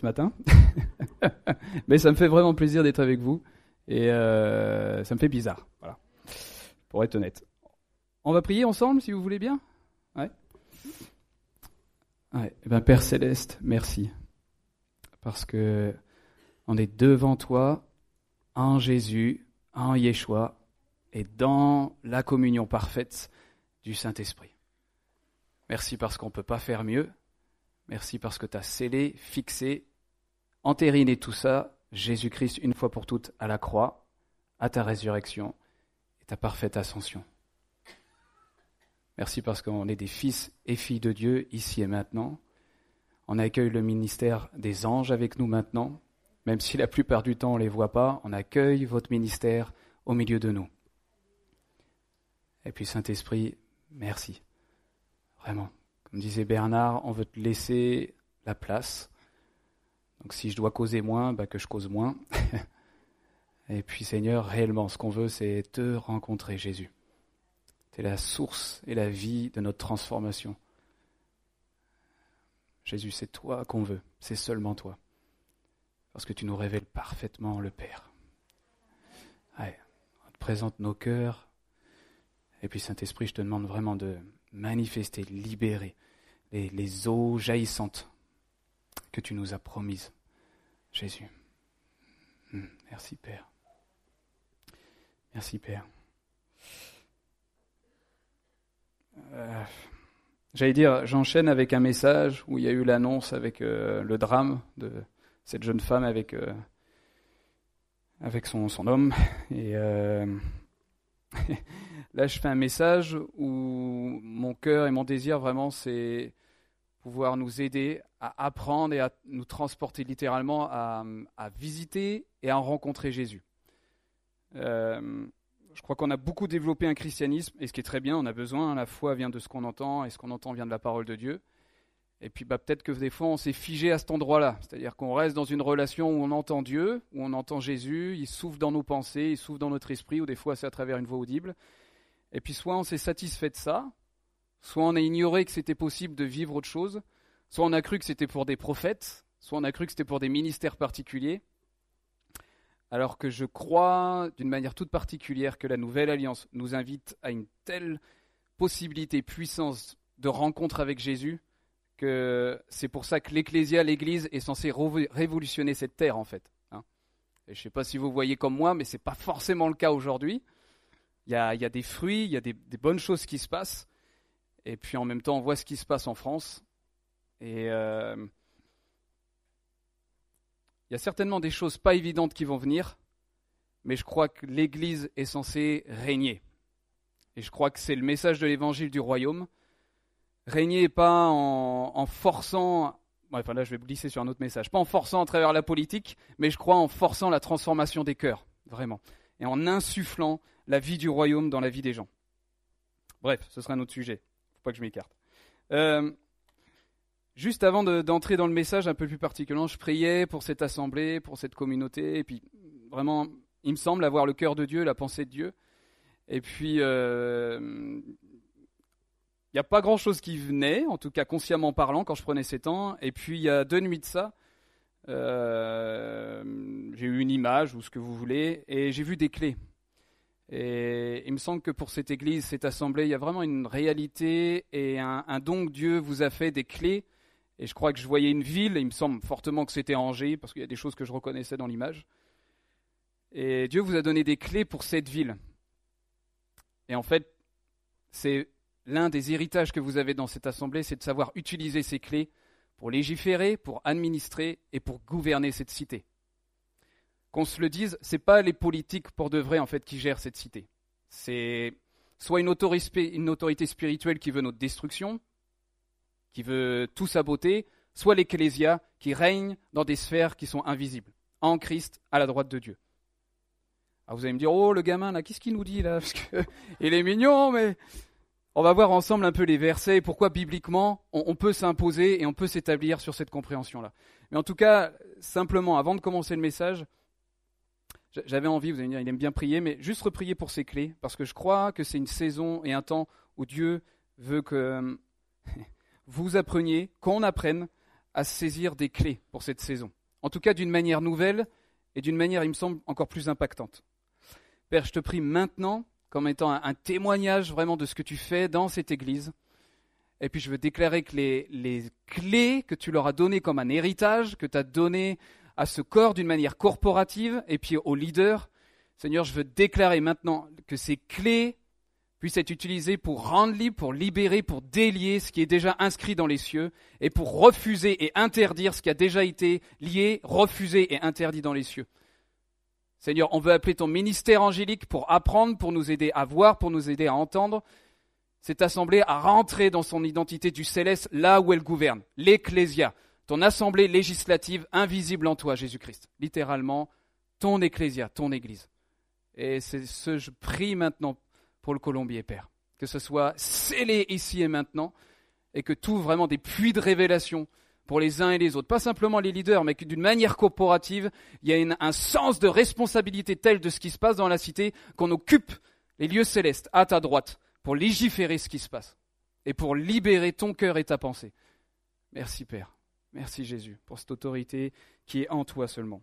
matin. Mais ça me fait vraiment plaisir d'être avec vous. Et ça me fait bizarre. Voilà. Pour être honnête. On va prier ensemble, si vous voulez bien. Ouais. Eh ben, Père Céleste, merci. Parce que on est devant toi, en Jésus, en Yeshua, et dans la communion parfaite du Saint-Esprit. Merci parce qu'on ne peut pas faire mieux. Merci parce que tu as scellé, fixé, entériné tout ça, Jésus-Christ une fois pour toutes à la croix, à ta résurrection et ta parfaite ascension. Merci parce qu'on est des fils et filles de Dieu ici et maintenant. On accueille le ministère des anges avec nous maintenant, même si la plupart du temps on ne les voit pas, on accueille votre ministère au milieu de nous. Et puis Saint-Esprit, merci. Vraiment. Comme disait Bernard, on veut te laisser la place. Donc si je dois causer moins, que je cause moins. Et puis Seigneur, réellement, ce qu'on veut, c'est te rencontrer, Jésus. Tu es la source et la vie de notre transformation. Jésus, c'est toi qu'on veut, c'est seulement toi. Parce que tu nous révèles parfaitement le Père. Ouais, on te présente nos cœurs. Et puis Saint-Esprit, je te demande vraiment de manifester, libérer les eaux jaillissantes que tu nous as promises. Jésus. Merci Père. Merci Père. J'allais dire, j'enchaîne avec un message où il y a eu l'annonce avec le drame de cette jeune femme avec son homme. Et là, je fais un message où mon cœur et mon désir vraiment, c'est pouvoir nous aider à apprendre et à nous transporter littéralement à visiter et à rencontrer Jésus. Je crois qu'on a beaucoup développé un christianisme, et ce qui est très bien, on a besoin, la foi vient de ce qu'on entend, et ce qu'on entend vient de la parole de Dieu. Et puis peut-être que des fois on s'est figé à cet endroit-là, c'est-à-dire qu'on reste dans une relation où on entend Dieu, où on entend Jésus, il souffle dans nos pensées, il souffle dans notre esprit, ou des fois c'est à travers une voix audible. Et puis soit on s'est satisfait de ça, soit on a ignoré que c'était possible de vivre autre chose, soit on a cru que c'était pour des prophètes, soit on a cru que c'était pour des ministères particuliers. Alors que je crois d'une manière toute particulière que la Nouvelle Alliance nous invite à une telle possibilité, puissance de rencontre avec Jésus, que c'est pour ça que l'Ecclésia, l'Église, est censée révolutionner cette terre en fait. Et je ne sais pas si vous voyez comme moi, mais ce n'est pas forcément le cas aujourd'hui. Il y a des fruits, il y a des bonnes choses qui se passent, et puis en même temps on voit ce qui se passe en France. Et il y a certainement des choses pas évidentes qui vont venir, mais je crois que l'Église est censée régner. Et je crois que c'est le message de l'Évangile du Royaume. Régner pas en forçant, enfin là je vais glisser sur un autre message, pas en forçant à travers la politique, mais je crois en forçant la transformation des cœurs, vraiment, et en insufflant la vie du Royaume dans la vie des gens. Bref, ce sera un autre sujet, faut pas que je m'écarte. Juste avant d'entrer dans le message un peu plus particulièrement, je priais pour cette assemblée, pour cette communauté, et puis vraiment, il me semble avoir le cœur de Dieu, la pensée de Dieu. Et puis, il n'y a pas grand-chose qui venait, en tout cas consciemment parlant, quand je prenais ces temps. Et puis, il y a 2 nuits de ça, j'ai eu une image, ou ce que vous voulez, et j'ai vu des clés. Et il me semble que pour cette église, cette assemblée, il y a vraiment une réalité et un don que Dieu vous a fait, des clés. Et je crois que je voyais une ville, et il me semble fortement que c'était Angers, parce qu'il y a des choses que je reconnaissais dans l'image. Et Dieu vous a donné des clés pour cette ville. Et en fait, c'est l'un des héritages que vous avez dans cette assemblée, c'est de savoir utiliser ces clés pour légiférer, pour administrer et pour gouverner cette cité. Qu'on se le dise, ce n'est pas les politiques pour de vrai en fait qui gèrent cette cité. C'est soit une autorité spirituelle qui veut notre destruction, qui veut tout saboter, soit l'Ecclésia qui règne dans des sphères qui sont invisibles, en Christ, à la droite de Dieu. Alors vous allez me dire, oh le gamin là, qu'est-ce qu'il nous dit là? Parce que il est mignon, mais on va voir ensemble un peu les versets et pourquoi bibliquement on peut s'imposer et on peut s'établir sur cette compréhension-là. Mais en tout cas, simplement, avant de commencer le message, j'avais envie, vous allez me dire, il aime bien prier, mais juste reprier pour ces clés, parce que je crois que c'est une saison et un temps où Dieu veut que vous appreniez, qu'on apprenne à saisir des clés pour cette saison. En tout cas, d'une manière nouvelle et d'une manière, il me semble, encore plus impactante. Père, je te prie maintenant, comme étant un témoignage vraiment de ce que tu fais dans cette Église. Et puis je veux déclarer que les clés que tu leur as données comme un héritage, que tu as donné à ce corps d'une manière corporative, et puis aux leaders, Seigneur, je veux déclarer maintenant que ces clés puissent être utilisées pour rendre libre, pour libérer, pour délier ce qui est déjà inscrit dans les cieux, et pour refuser et interdire ce qui a déjà été lié, refusé et interdit dans les cieux. Seigneur, on veut appeler ton ministère angélique pour apprendre, pour nous aider à voir, pour nous aider à entendre, cette assemblée à rentrer dans son identité du céleste, là où elle gouverne, l'Ecclésia, ton assemblée législative invisible en toi, Jésus-Christ. Littéralement, ton Ecclésia, ton Église. Et c'est ce je prie maintenant pour le Colombier, Père. Que ce soit scellé ici et maintenant, et que tout vraiment des puits de révélation pour les uns et les autres. Pas simplement les leaders, mais que d'une manière corporative, il y a un sens de responsabilité tel de ce qui se passe dans la cité, qu'on occupe les lieux célestes à ta droite, pour légiférer ce qui se passe, et pour libérer ton cœur et ta pensée. Merci Père, merci Jésus, pour cette autorité qui est en toi seulement.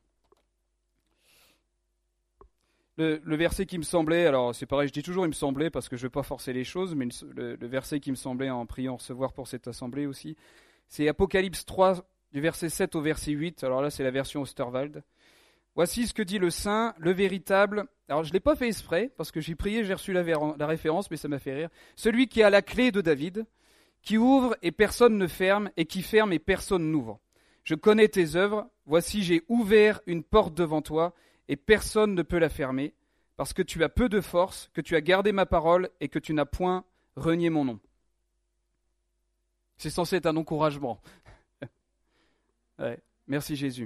Le verset qui me semblait, alors c'est pareil, je dis toujours il me semblait parce que je ne veux pas forcer les choses, mais le verset qui me semblait en priant recevoir pour cette assemblée aussi, c'est Apocalypse 3, du verset 7 au verset 8, alors là c'est la version Osterwald. Voici ce que dit le Saint, le véritable. Alors je ne l'ai pas fait exprès, parce que j'ai prié, j'ai reçu la référence, mais ça m'a fait rire. Celui qui a la clé de David, qui ouvre et personne ne ferme, et qui ferme et personne n'ouvre. Je connais tes œuvres, voici j'ai ouvert une porte devant toi, et personne ne peut la fermer, parce que tu as peu de force, que tu as gardé ma parole, et que tu n'as point renié mon nom. C'est censé être un encouragement. Ouais. Merci Jésus.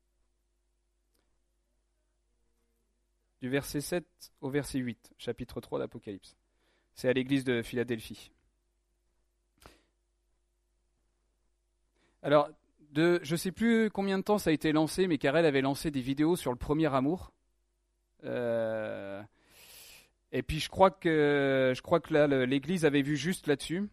Du verset 7 au verset 8, chapitre 3 d'Apocalypse. C'est à l'église de Philadelphie. Alors, je ne sais plus combien de temps ça a été lancé, mais Karel avait lancé des vidéos sur le premier amour. Et puis je crois que là, l'église avait vu juste là-dessus.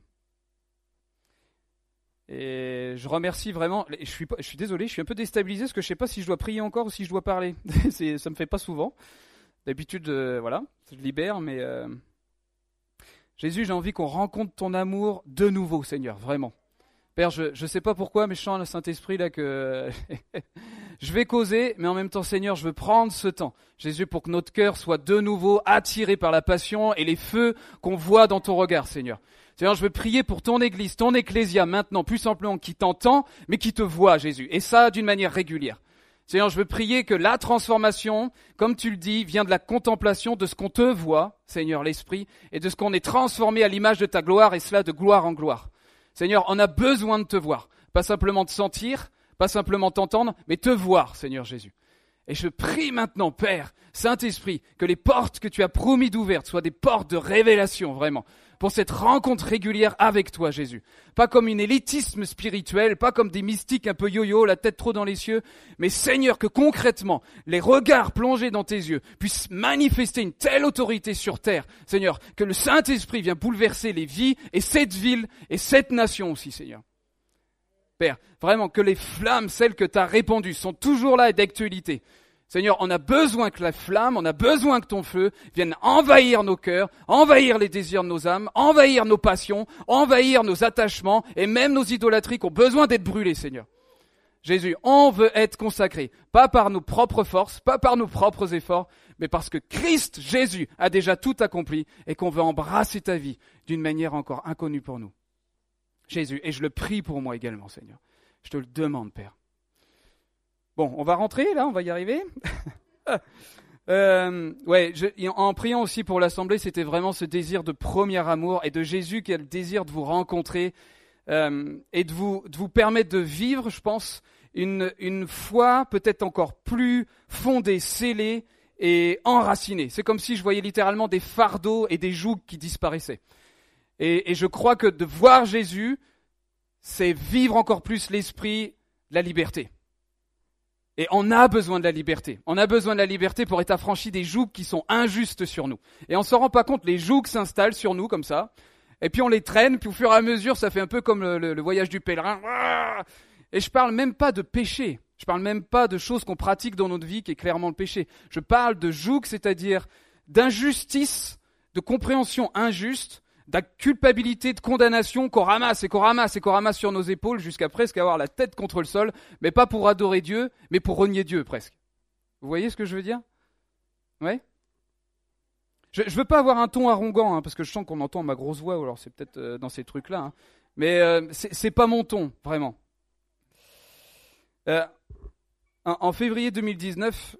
Et je remercie vraiment, je suis désolé, je suis un peu déstabilisé parce que je ne sais pas si je dois prier encore ou si je dois parler. Ça ne me fait pas souvent. D'habitude, voilà, je libère, mais Jésus, j'ai envie qu'on rencontre ton amour de nouveau, Seigneur, vraiment. Père, je ne sais pas pourquoi, mais je sens le Saint-Esprit là que je vais causer, mais en même temps, Seigneur, je veux prendre ce temps, Jésus, pour que notre cœur soit de nouveau attiré par la passion et les feux qu'on voit dans ton regard, Seigneur. Seigneur, je veux prier pour ton Église, ton Ecclésia maintenant, plus simplement qui t'entend, mais qui te voit, Jésus, et ça d'une manière régulière. Seigneur, je veux prier que la transformation, comme tu le dis, vient de la contemplation de ce qu'on te voit, Seigneur, l'Esprit, et de ce qu'on est transformé à l'image de ta gloire, et cela de gloire en gloire. Seigneur, on a besoin de te voir, pas simplement te sentir, pas simplement t'entendre, mais te voir, Seigneur Jésus. Et je prie maintenant, Père, Saint-Esprit, que les portes que tu as promis d'ouvertes soient des portes de révélation, vraiment, pour cette rencontre régulière avec toi, Jésus. Pas comme une élitisme spirituel, pas comme des mystiques un peu yo-yo, la tête trop dans les cieux, mais Seigneur, que concrètement, les regards plongés dans tes yeux puissent manifester une telle autorité sur terre, Seigneur, que le Saint-Esprit vient bouleverser les vies et cette ville et cette nation aussi, Seigneur. Père, vraiment que les flammes, celles que tu as répandues, sont toujours là et d'actualité. Seigneur, on a besoin que la flamme, on a besoin que ton feu vienne envahir nos cœurs, envahir les désirs de nos âmes, envahir nos passions, envahir nos attachements et même nos idolâtries qui ont besoin d'être brûlées, Seigneur. Jésus, on veut être consacré, pas par nos propres forces, pas par nos propres efforts, mais parce que Christ, Jésus, a déjà tout accompli et qu'on veut embrasser ta vie d'une manière encore inconnue pour nous. Jésus, et je le prie pour moi également, Seigneur. Je te le demande, Père. Bon, on va rentrer, là, on va y arriver. En priant aussi pour l'Assemblée, c'était vraiment ce désir de premier amour et de Jésus qui a le désir de vous rencontrer et de vous permettre de vivre, je pense, une foi peut-être encore plus fondée, scellée et enracinée. C'est comme si je voyais littéralement des fardeaux et des jougs qui disparaissaient. Et je crois que de voir Jésus, c'est vivre encore plus l'esprit de la liberté. Et on a besoin de la liberté. On a besoin de la liberté pour être affranchi des jougs qui sont injustes sur nous. Et on ne s'en rend pas compte, les jougs s'installent sur nous comme ça. Et puis on les traîne, puis au fur et à mesure, ça fait un peu comme le voyage du pèlerin. Et je parle même pas de péché. Je parle même pas de choses qu'on pratique dans notre vie qui est clairement le péché. Je parle de joug, c'est-à-dire d'injustice, de compréhension injuste, de culpabilité, de condamnation qu'on ramasse et qu'on ramasse et qu'on ramasse sur nos épaules jusqu'à presque avoir la tête contre le sol, mais pas pour adorer Dieu, mais pour renier Dieu presque. Vous voyez ce que je veux dire? Ouais. Je veux pas avoir un ton arrogant, hein, parce que je sens qu'on entend ma grosse voix, ou alors c'est peut-être dans ces trucs-là. Hein. Mais c'est pas mon ton, vraiment. En février 2019,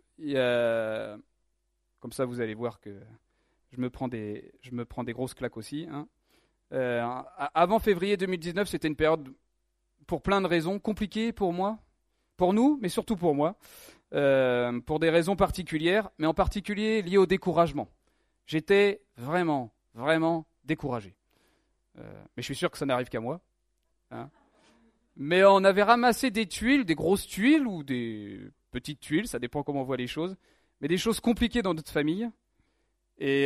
comme ça vous allez voir que je me prends des grosses claques aussi. Hein. Avant février 2019, c'était une période, pour plein de raisons, compliquée pour moi, pour nous, mais surtout pour moi, pour des raisons particulières, mais en particulier liées au découragement. J'étais vraiment, vraiment découragé. Mais je suis sûr que ça n'arrive qu'à moi. Hein. Mais on avait ramassé des tuiles, des grosses tuiles ou des petites tuiles, ça dépend comment on voit les choses, mais des choses compliquées dans notre famille. Et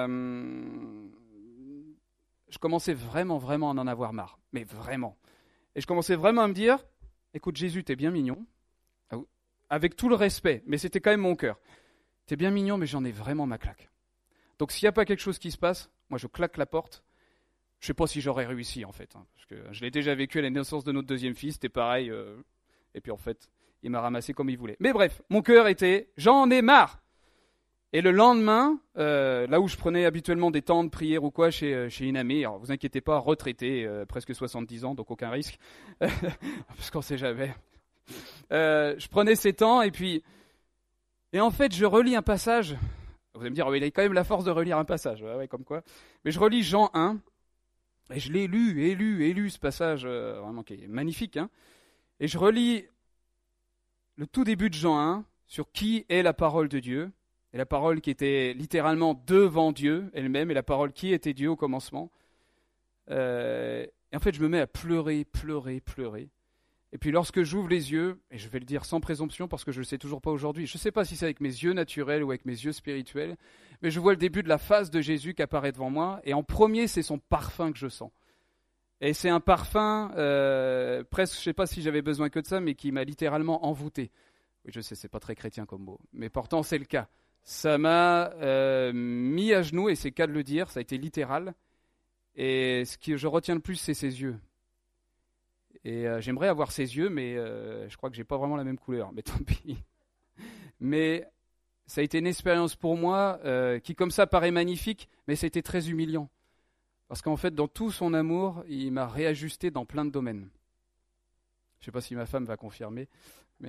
je commençais vraiment, vraiment à en avoir marre. Mais vraiment. Et je commençais vraiment à me dire, écoute Jésus, t'es bien mignon, avec tout le respect, mais c'était quand même mon cœur. T'es bien mignon, mais j'en ai vraiment ma claque. Donc s'il n'y a pas quelque chose qui se passe, moi je claque la porte. Je ne sais pas si j'aurais réussi en fait, hein, parce que je l'ai déjà vécu à la naissance de notre deuxième fils, c'était pareil. Et puis en fait, il m'a ramassé comme il voulait. Mais bref, mon cœur était, j'en ai marre. Et le lendemain, là où je prenais habituellement des temps de prière ou quoi chez une amie, alors vous inquiétez pas, retraité, presque 70 ans, donc aucun risque, parce qu'on ne sait jamais. Je prenais ces temps et en fait je relis un passage. Vous allez me dire, oh, il a quand même la force de relire un passage, ouais, comme quoi. Mais je relis Jean 1, et je l'ai lu ce passage, vraiment qui est magnifique. Hein. Et je relis le tout début de Jean 1, sur qui est la parole de Dieu, et la parole qui était littéralement devant Dieu elle-même, et la parole qui était Dieu au commencement. Et en fait, je me mets à pleurer. Et puis lorsque j'ouvre les yeux, et je vais le dire sans présomption parce que je ne le sais toujours pas aujourd'hui, je ne sais pas si c'est avec mes yeux naturels ou avec mes yeux spirituels, mais je vois le début de la face de Jésus qui apparaît devant moi, et en premier, c'est son parfum que je sens. Et c'est un parfum, presque, je ne sais pas si j'avais besoin que de ça, mais qui m'a littéralement envoûté. Oui, je sais, c'est pas très chrétien comme mot, mais pourtant c'est le cas. Ça m'a mis à genoux, et c'est le cas de le dire, ça a été littéral, et ce que je retiens le plus, c'est ses yeux. Et j'aimerais avoir ses yeux, mais je crois que j'ai pas vraiment la même couleur, mais tant pis. Mais ça a été une expérience pour moi qui, comme ça, paraît magnifique, mais c'était très humiliant. Parce qu'en fait, dans tout son amour, il m'a réajusté dans plein de domaines. Je ne sais pas si ma femme va confirmer, mais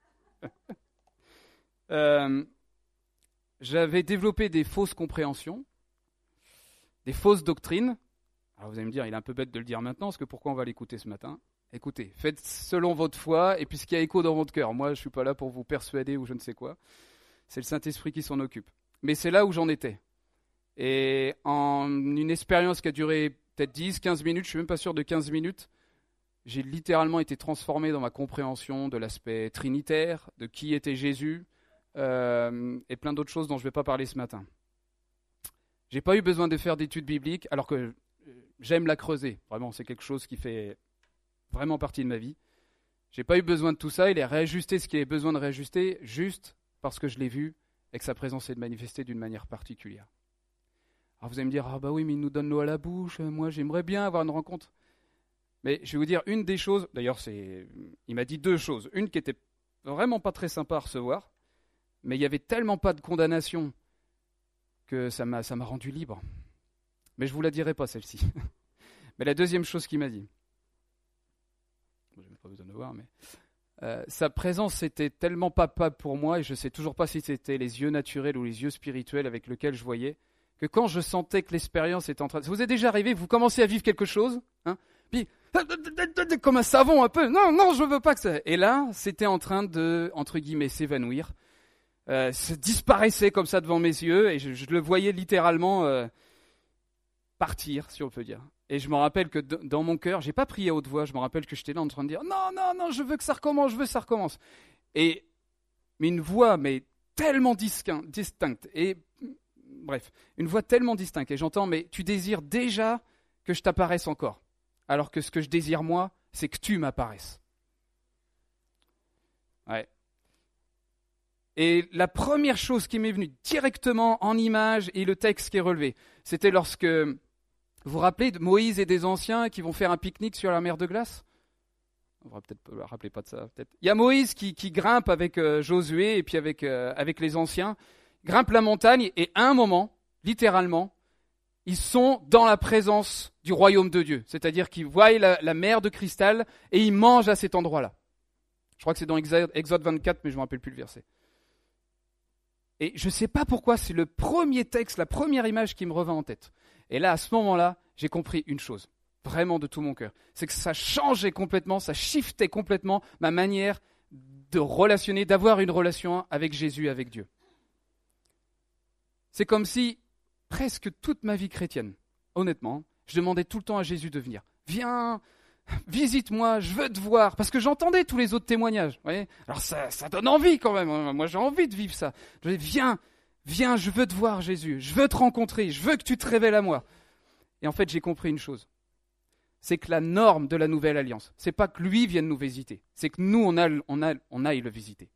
j'avais développé des fausses compréhensions, des fausses doctrines. Alors vous allez me dire, il est un peu bête de le dire maintenant, parce que pourquoi on va l'écouter ce matin ? Écoutez, faites selon votre foi, et puis ce qui a écho dans votre cœur. Moi, je ne suis pas là pour vous persuader ou je ne sais quoi. C'est le Saint-Esprit qui s'en occupe. Mais c'est là où j'en étais. Et en une expérience qui a duré peut-être 10, 15 minutes, je ne suis même pas sûr de 15 minutes, j'ai littéralement été transformé dans ma compréhension de l'aspect trinitaire, de qui était Jésus, et plein d'autres choses dont je ne vais pas parler ce matin. Je n'ai pas eu besoin de faire d'études bibliques, alors que j'aime la creuser. Vraiment, c'est quelque chose qui fait vraiment partie de ma vie. J'ai pas eu besoin de tout ça, il a réajusté ce qu'il avait besoin de réajuster, juste parce que je l'ai vu et que sa présence est manifestée d'une manière particulière. Alors vous allez me dire, ah bah oui, mais il nous donne l'eau à la bouche, moi j'aimerais bien avoir une rencontre. Mais je vais vous dire une des choses, d'ailleurs il m'a dit deux choses. Une qui était vraiment pas très sympa à recevoir, mais il n'y avait tellement pas de condamnation que ça m'a rendu libre. Mais je ne vous la dirai pas celle-ci. Mais la deuxième chose qu'il m'a dit, je n'ai pas besoin de voir, mais sa présence était tellement pas pour moi, et je ne sais toujours pas si c'était les yeux naturels ou les yeux spirituels avec lesquels je voyais, que quand je sentais que l'expérience était en train de... Ça vous est déjà arrivé, vous commencez à vivre quelque chose, hein, puis comme un savon un peu, non, je ne veux pas que ça... Et là, c'était en train de, entre guillemets, s'évanouir, se disparaissait comme ça devant mes yeux, et je le voyais littéralement partir, si on peut dire. Et je me rappelle que dans mon cœur, j'ai pas prié à haute voix, je me rappelle que j'étais là en train de dire non, je veux que ça recommence, je veux que ça recommence. Mais une voix, mais tellement distincte, et bref, une voix tellement distincte, et j'entends, mais tu désires déjà que je t'apparaisse encore, alors que ce que je désire moi, c'est que tu m'apparaisses. Ouais. Et la première chose qui m'est venue directement en image et le texte qui est relevé, c'était lorsque, vous vous rappelez de Moïse et des anciens qui vont faire un pique-nique sur la mer de glace? On va peut-être pas rappeler pas de ça. Peut-être. Il y a Moïse qui grimpe avec Josué et puis avec les anciens, grimpe la montagne et à un moment, littéralement, ils sont dans la présence du royaume de Dieu. C'est-à-dire qu'ils voient la mer de cristal et ils mangent à cet endroit-là. Je crois que c'est dans Exode 24, mais je ne me rappelle plus le verset. Et je ne sais pas pourquoi, c'est le premier texte, la première image qui me revint en tête. Et là, à ce moment-là, j'ai compris une chose, vraiment de tout mon cœur. C'est que ça changeait complètement, ça shiftait complètement ma manière de relationner, d'avoir une relation avec Jésus, avec Dieu. C'est comme si, presque toute ma vie chrétienne, honnêtement, je demandais tout le temps à Jésus de venir. Viens, visite-moi, je veux te voir. Parce que j'entendais tous les autres témoignages. Vous voyez, alors ça donne envie quand même. Moi, j'ai envie de vivre ça. Je dis, viens, je veux te voir, Jésus. Je veux te rencontrer. Je veux que tu te révèles à moi. Et en fait, j'ai compris une chose. C'est que la norme de la nouvelle alliance, c'est pas que lui vienne nous visiter. C'est que nous, on aille le visiter.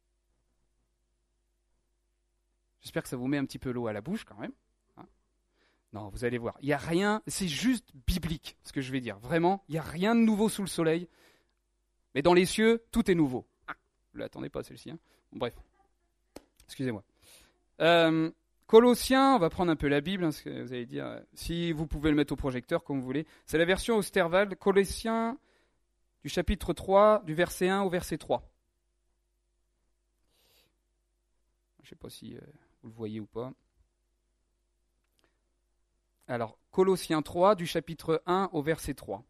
J'espère que ça vous met un petit peu l'eau à la bouche quand même. Non, vous allez voir, il n'y a rien, c'est juste biblique ce que je vais dire. Vraiment, il n'y a rien de nouveau sous le soleil. Mais dans les cieux, tout est nouveau. Vous ne l'attendez pas celle-ci. Bon, bref, excusez-moi. Colossiens, on va prendre un peu la Bible, ce que vous allez dire. Si vous pouvez le mettre au projecteur comme vous voulez. C'est la version Osterwald, Colossiens du chapitre 3, du verset 1 au verset 3. Je ne sais pas si vous le voyez ou pas. Alors, Colossiens 3, du chapitre 1 au verset 3.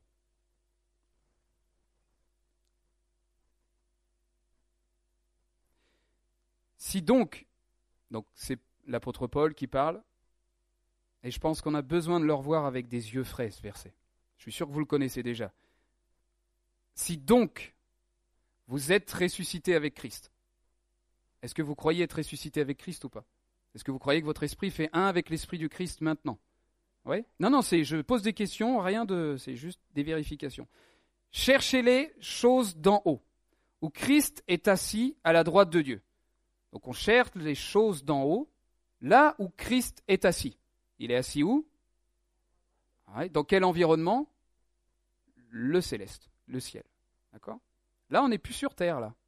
Si donc c'est l'apôtre Paul qui parle, et je pense qu'on a besoin de le revoir avec des yeux frais, ce verset. Je suis sûr que vous le connaissez déjà. Si donc vous êtes ressuscité avec Christ, est-ce que vous croyez être ressuscité avec Christ ou pas? Est-ce que vous croyez que votre esprit fait un avec l'esprit du Christ maintenant? Oui? Non, je pose des questions, c'est juste des vérifications. Cherchez les choses d'en haut, où Christ est assis à la droite de Dieu. Donc on cherche les choses d'en haut, là où Christ est assis. Il est assis où? Dans quel environnement? Le céleste, le ciel. D'accord? Là, on n'est plus sur terre, là.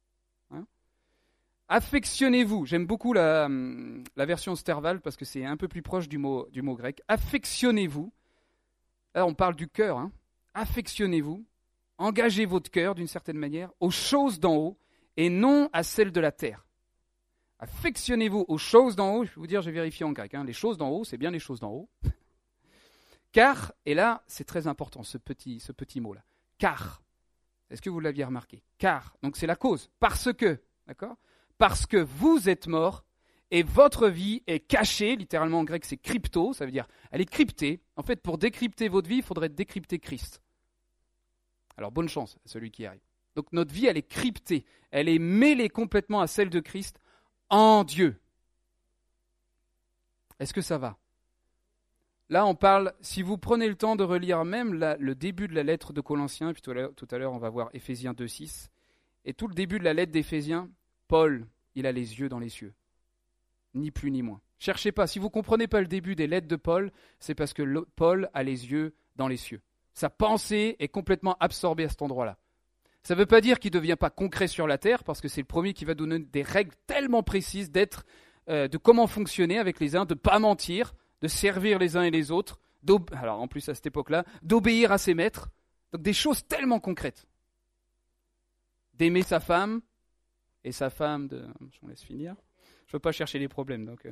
Affectionnez-vous, j'aime beaucoup la version Sterval parce que c'est un peu plus proche du mot grec. Affectionnez-vous, là on parle du cœur, affectionnez-vous, engagez votre cœur d'une certaine manière aux choses d'en haut et non à celles de la terre. Affectionnez-vous aux choses d'en haut, je vais vous dire, j'ai vérifié en grec, les choses d'en haut, c'est bien les choses d'en haut. Car, et là c'est très important ce petit mot-là, car, est-ce que vous l'aviez remarqué? Car, donc c'est la cause, parce que, d'accord? Parce que vous êtes morts et votre vie est cachée, littéralement en grec c'est crypto, ça veut dire elle est cryptée. En fait, pour décrypter votre vie, il faudrait décrypter Christ. Alors bonne chance à celui qui y arrive. Donc notre vie, elle est cryptée, elle est mêlée complètement à celle de Christ en Dieu. Est-ce que ça va? Là, on parle, si vous prenez le temps de relire même le début de la lettre de Colossiens, puis tout à l'heure on va voir Éphésiens 2,6, et tout le début de la lettre d'Éphésiens, Paul, il a les yeux dans les cieux. Ni plus ni moins. Cherchez pas. Si vous ne comprenez pas le début des lettres de Paul, c'est parce que Paul a les yeux dans les cieux. Sa pensée est complètement absorbée à cet endroit-là. Ça ne veut pas dire qu'il ne devient pas concret sur la terre, parce que c'est le premier qui va donner des règles tellement précises de comment fonctionner avec les uns, de ne pas mentir, de servir les uns et les autres, alors en plus à cette époque-là, d'obéir à ses maîtres. Donc des choses tellement concrètes. D'aimer sa femme, et sa femme Je vous laisse finir. Je ne veux pas chercher les problèmes. Donc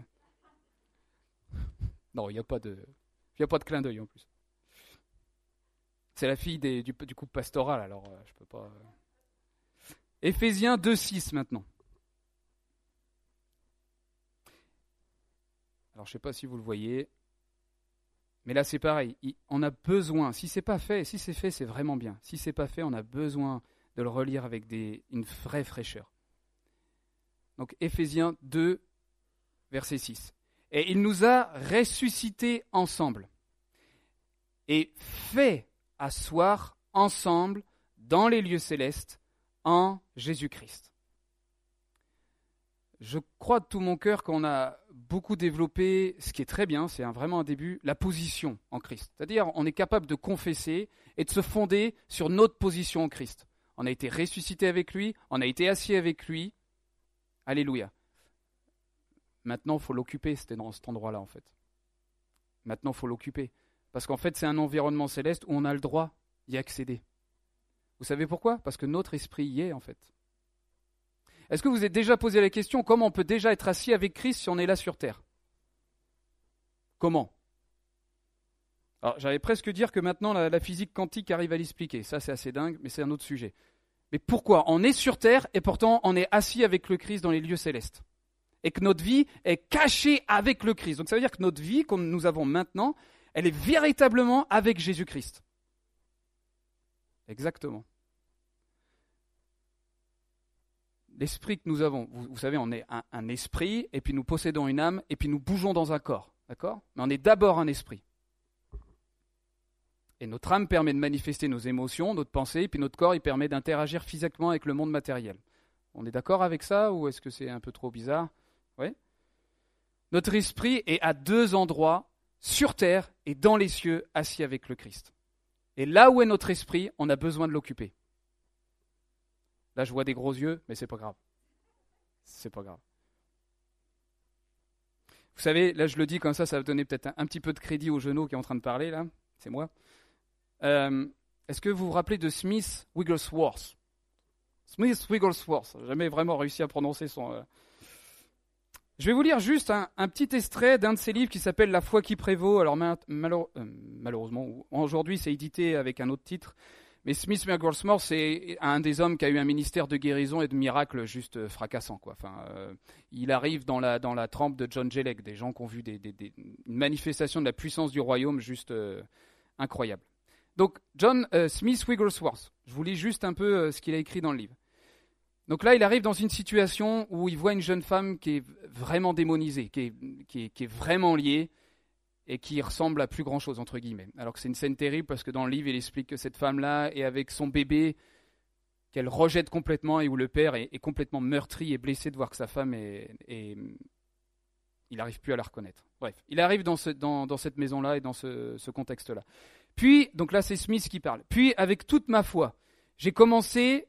non, il n'y a pas de clin d'œil en plus. C'est la fille du couple pastoral, alors je ne peux pas... Éphésiens 2,6 maintenant. Alors je ne sais pas si vous le voyez, mais là c'est pareil. On a besoin, si c'est fait, c'est vraiment bien. Si c'est pas fait, on a besoin de le relire avec une vraie fraîcheur. Donc Éphésiens 2, verset 6. Et il nous a ressuscités ensemble et fait asseoir ensemble dans les lieux célestes en Jésus-Christ. je crois de tout mon cœur qu'on a beaucoup développé, ce qui est très bien, c'est vraiment un début, la position en Christ. C'est-à-dire, on est capable de confesser et de se fonder sur notre position en Christ. On a été ressuscité avec lui, on a été assis avec lui. Alléluia. Maintenant, il faut l'occuper, cet endroit-là, en fait. Maintenant, il faut l'occuper. Parce qu'en fait, c'est un environnement céleste où on a le droit d'y accéder. Vous savez pourquoi ? Parce que notre esprit y est, en fait. Est-ce que vous vous êtes déjà posé la question, comment on peut déjà être assis avec Christ si on est là sur terre ? Comment ? Alors, j'allais presque dire que maintenant, la physique quantique arrive à l'expliquer. Ça, c'est assez dingue, mais c'est un autre sujet. Mais pourquoi ? On est sur terre et pourtant, on est assis avec le Christ dans les lieux célestes. Et que notre vie est cachée avec le Christ. Donc, ça veut dire que notre vie, comme nous avons maintenant, elle est véritablement avec Jésus-Christ. Exactement. L'esprit que nous avons, vous savez, on est un esprit, et puis nous possédons une âme, et puis nous bougeons dans un corps, d'accord ? Mais on est d'abord un esprit. Et notre âme permet de manifester nos émotions, notre pensée, et puis notre corps, il permet d'interagir physiquement avec le monde matériel. On est d'accord avec ça, ou est-ce que c'est un peu trop bizarre ? Oui. Notre esprit est à deux endroits, sur terre et dans les cieux, assis avec le Christ. Et là où est notre esprit, on a besoin de l'occuper. Là, je vois des gros yeux, mais c'est pas grave. C'est pas grave. Vous savez, là, je le dis comme ça va donner peut-être un petit peu de crédit au genou qui est en train de parler, là. C'est moi. Est-ce que vous vous rappelez de Smith Wigglesworth ? Smith Wigglesworth. J'ai jamais vraiment réussi à prononcer son... Je vais vous lire juste un petit extrait d'un de ses livres qui s'appelle « La foi qui prévaut ». Alors, malheureusement, aujourd'hui, c'est édité avec un autre titre. Mais Smith Wigglesworth, c'est un des hommes qui a eu un ministère de guérison et de miracles juste fracassant, quoi. Enfin, il arrive dans la trempe de John Jelek, des gens qui ont vu une manifestation de la puissance du royaume juste incroyable. Donc, Smith Wigglesworth, je vous lis juste un peu ce qu'il a écrit dans le livre. Donc là, il arrive dans une situation où il voit une jeune femme qui est vraiment démonisée, qui est vraiment liée, et qui ressemble à plus grand-chose, entre guillemets. Alors que c'est une scène terrible, parce que dans le livre, il explique que cette femme-là est avec son bébé, qu'elle rejette complètement, et où le père est complètement meurtri et blessé de voir que sa femme il n'arrive plus à la reconnaître. Bref, il arrive dans cette maison-là et dans ce contexte-là. Puis, donc là, c'est Smith qui parle. Puis, avec toute ma foi, j'ai commencé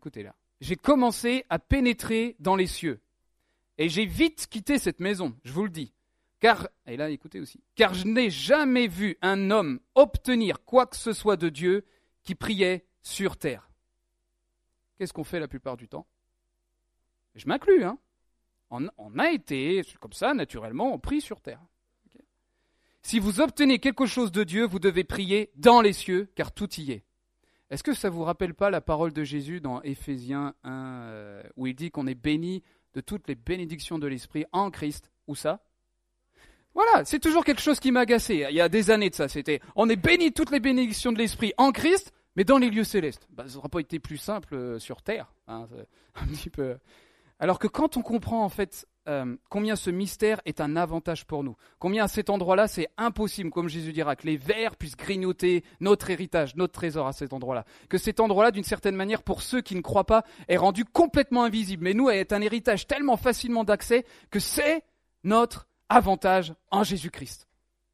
à pénétrer dans les cieux. Et j'ai vite quitté cette maison, je vous le dis. Car je n'ai jamais vu un homme obtenir quoi que ce soit de Dieu qui priait sur terre. Qu'est-ce qu'on fait la plupart du temps ? Je m'inclus, hein. On a été, comme ça, naturellement, on prie sur terre. Okay. Si vous obtenez quelque chose de Dieu, vous devez prier dans les cieux, car tout y est. Est-ce que ça ne vous rappelle pas la parole de Jésus dans Éphésiens 1, où il dit qu'on est béni de toutes les bénédictions de l'Esprit en Christ ? Où ça ? Voilà, c'est toujours quelque chose qui m'a agacé. Il y a des années de ça, on est béni de toutes les bénédictions de l'Esprit en Christ, mais dans les lieux célestes. Ça n'aurait pas été plus simple sur terre, hein, un petit peu. Alors que quand on comprend en fait combien ce mystère est un avantage pour nous, combien à cet endroit-là c'est impossible, comme Jésus dira, que les vers puissent grignoter notre héritage, notre trésor à cet endroit-là, que cet endroit-là, d'une certaine manière, pour ceux qui ne croient pas, est rendu complètement invisible, mais nous est un héritage tellement facilement d'accès que c'est notre avantage en Jésus-Christ.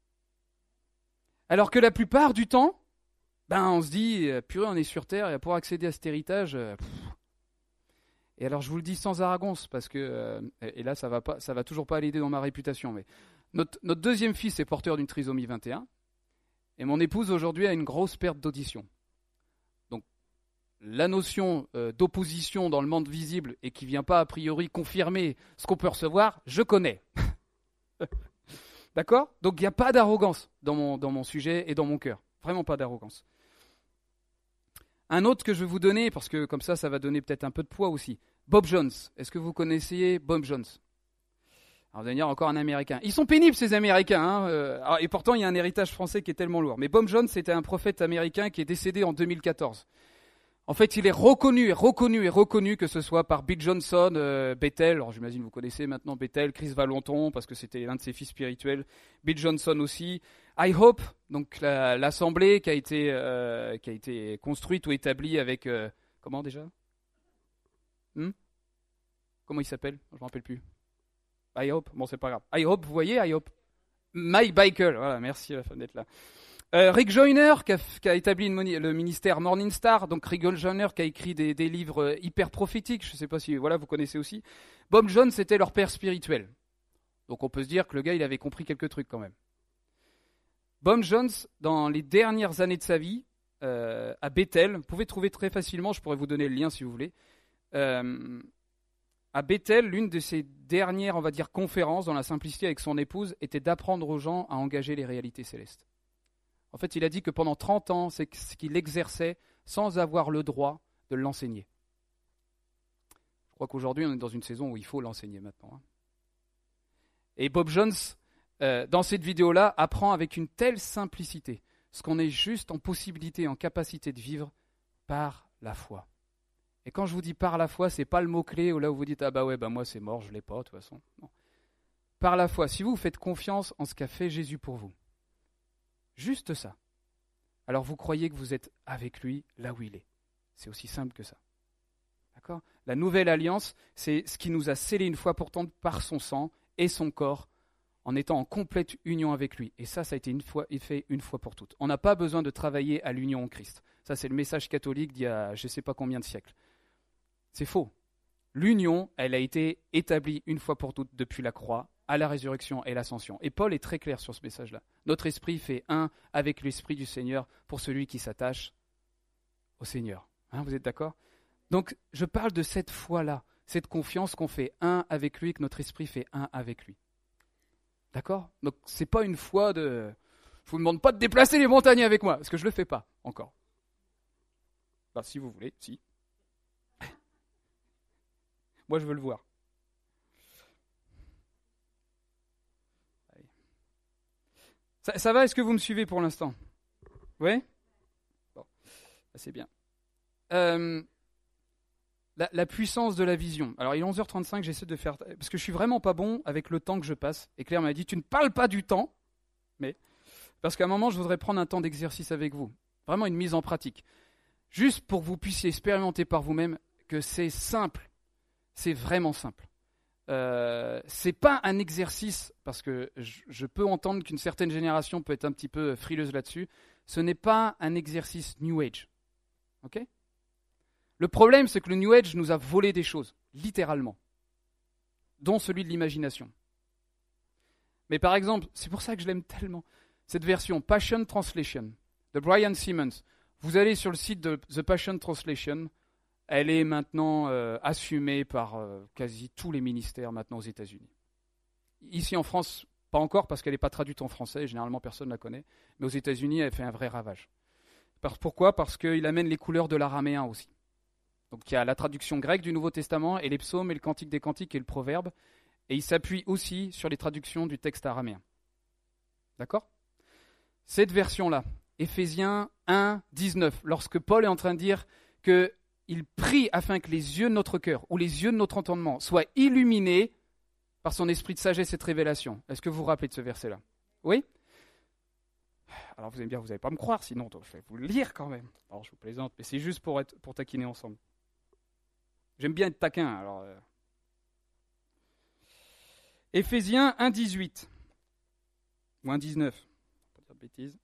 Alors que la plupart du temps, on se dit, purée, on est sur terre et pour accéder à cet héritage, Et alors je vous le dis sans arrogance, parce que, et là ça va toujours pas l'aider dans ma réputation, mais notre deuxième fils est porteur d'une trisomie 21, et mon épouse aujourd'hui a une grosse perte d'audition. Donc la notion d'opposition dans le monde visible et qui vient pas a priori confirmer ce qu'on peut recevoir, je connais. D'accord ? Donc il n'y a pas d'arrogance dans mon sujet et dans mon cœur. Vraiment pas d'arrogance. Un autre que je vais vous donner, parce que comme ça va donner peut-être un peu de poids aussi. Bob Jones. Est-ce que vous connaissiez Bob Jones ? Alors vous allez dire encore un Américain. Ils sont pénibles ces Américains, hein, et pourtant il y a un héritage français qui est tellement lourd. Mais Bob Jones, c'était un prophète américain qui est décédé en 2014. En fait, il est reconnu, que ce soit par Bill Johnson, Bethel, alors j'imagine vous connaissez maintenant Bethel, Chris Valenton, parce que c'était l'un de ses fils spirituels, Bill Johnson aussi, I Hope, donc l'assemblée qui a été construite ou établie avec, comment déjà ? comment il s'appelle? Je ne me rappelle plus. I Hope, bon c'est pas grave. I Hope, vous voyez, I Hope. Mike Bikel, voilà, merci la femme d'être là. Rick Joyner qui a établi le ministère Morning Star, donc Rick Joyner qui a écrit des livres hyper prophétiques, je ne sais pas si vous connaissez aussi. Bob Jones c'était leur père spirituel, donc on peut se dire que le gars il avait compris quelques trucs quand même. Bob Jones, dans les dernières années de sa vie, à Bethel, vous pouvez trouver très facilement, je pourrais vous donner le lien si vous voulez, à Bethel, l'une de ses dernières, on va dire, conférences dans la simplicité avec son épouse était d'apprendre aux gens à engager les réalités célestes. En fait, il a dit que pendant 30 ans, c'est ce qu'il exerçait sans avoir le droit de l'enseigner. Je crois qu'aujourd'hui, on est dans une saison où il faut l'enseigner maintenant. Et Bob Jones, dans cette vidéo-là, apprend avec une telle simplicité ce qu'on est juste en possibilité, en capacité de vivre par la foi. Et quand je vous dis par la foi, c'est pas le mot-clé où là où vous dites « Ah bah ouais, bah moi c'est mort, je l'ai pas de toute façon. » Non. Par la foi, si vous faites confiance en ce qu'a fait Jésus pour vous, juste ça, alors vous croyez que vous êtes avec lui là où il est. C'est aussi simple que ça. D'accord ? La nouvelle alliance, c'est ce qui nous a scellé une fois pour toutes par son sang et son corps, en étant en complète union avec lui. Et ça a été fait une fois pour toutes. On n'a pas besoin de travailler à l'union en Christ. Ça, c'est le message catholique d'il y a je ne sais pas combien de siècles. C'est faux. L'union, elle a été établie une fois pour toutes depuis la croix, à la résurrection et l'ascension. Et Paul est très clair sur ce message-là. Notre esprit fait un avec l'esprit du Seigneur pour celui qui s'attache au Seigneur. Vous êtes d'accord ? Donc, je parle de cette foi-là, cette confiance qu'on fait un avec lui, que notre esprit fait un avec lui. D'accord ? Donc, ce n'est pas une foi de... Je ne vous demande pas de déplacer les montagnes avec moi, parce que je ne le fais pas encore. Enfin, si vous voulez, si. Moi, je veux le voir. Ça va, est-ce que vous me suivez pour l'instant ? Oui ? Bon, c'est bien. La puissance de la vision. Alors, il est 11h35, j'essaie de faire... Parce que je suis vraiment pas bon avec le temps que je passe. Et Claire m'a dit, tu ne parles pas du temps, mais... Parce qu'à un moment, je voudrais prendre un temps d'exercice avec vous. Vraiment une mise en pratique. Juste pour que vous puissiez expérimenter par vous-même que c'est simple. C'est vraiment simple. C'est pas un exercice, parce que je peux entendre qu'une certaine génération peut être un petit peu frileuse là-dessus. Ce n'est pas un exercice New Age. Ok ? Le problème, c'est que le New Age nous a volé des choses, littéralement, dont celui de l'imagination. Mais par exemple, c'est pour ça que je l'aime tellement, cette version Passion Translation de Brian Simmons. Vous allez sur le site de The Passion Translation, elle est maintenant assumée par quasi tous les ministères maintenant aux États-Unis. Ici en France, pas encore parce qu'elle n'est pas traduite en français, généralement personne ne la connaît, mais aux États-Unis, elle fait un vrai ravage. Pourquoi ? Parce qu'il amène les couleurs de l'araméen aussi. Donc il y a la traduction grecque du Nouveau Testament et les psaumes et le Cantique des Cantiques et le Proverbe, et il s'appuie aussi sur les traductions du texte araméen. D'accord ? Cette version-là, Éphésiens 1, 19, lorsque Paul est en train de dire qu'il prie afin que les yeux de notre cœur ou les yeux de notre entendement soient illuminés par son esprit de sagesse et de révélation. Est-ce que vous vous rappelez de ce verset-là ? Oui ? Alors vous allez me dire, vous n'allez pas me croire, sinon je vais vous le lire quand même. Alors je vous plaisante, mais c'est juste pour taquiner ensemble. J'aime bien être taquin, alors... Éphésiens 1, 18. Ou 1, 19. Pas dire de bêtises.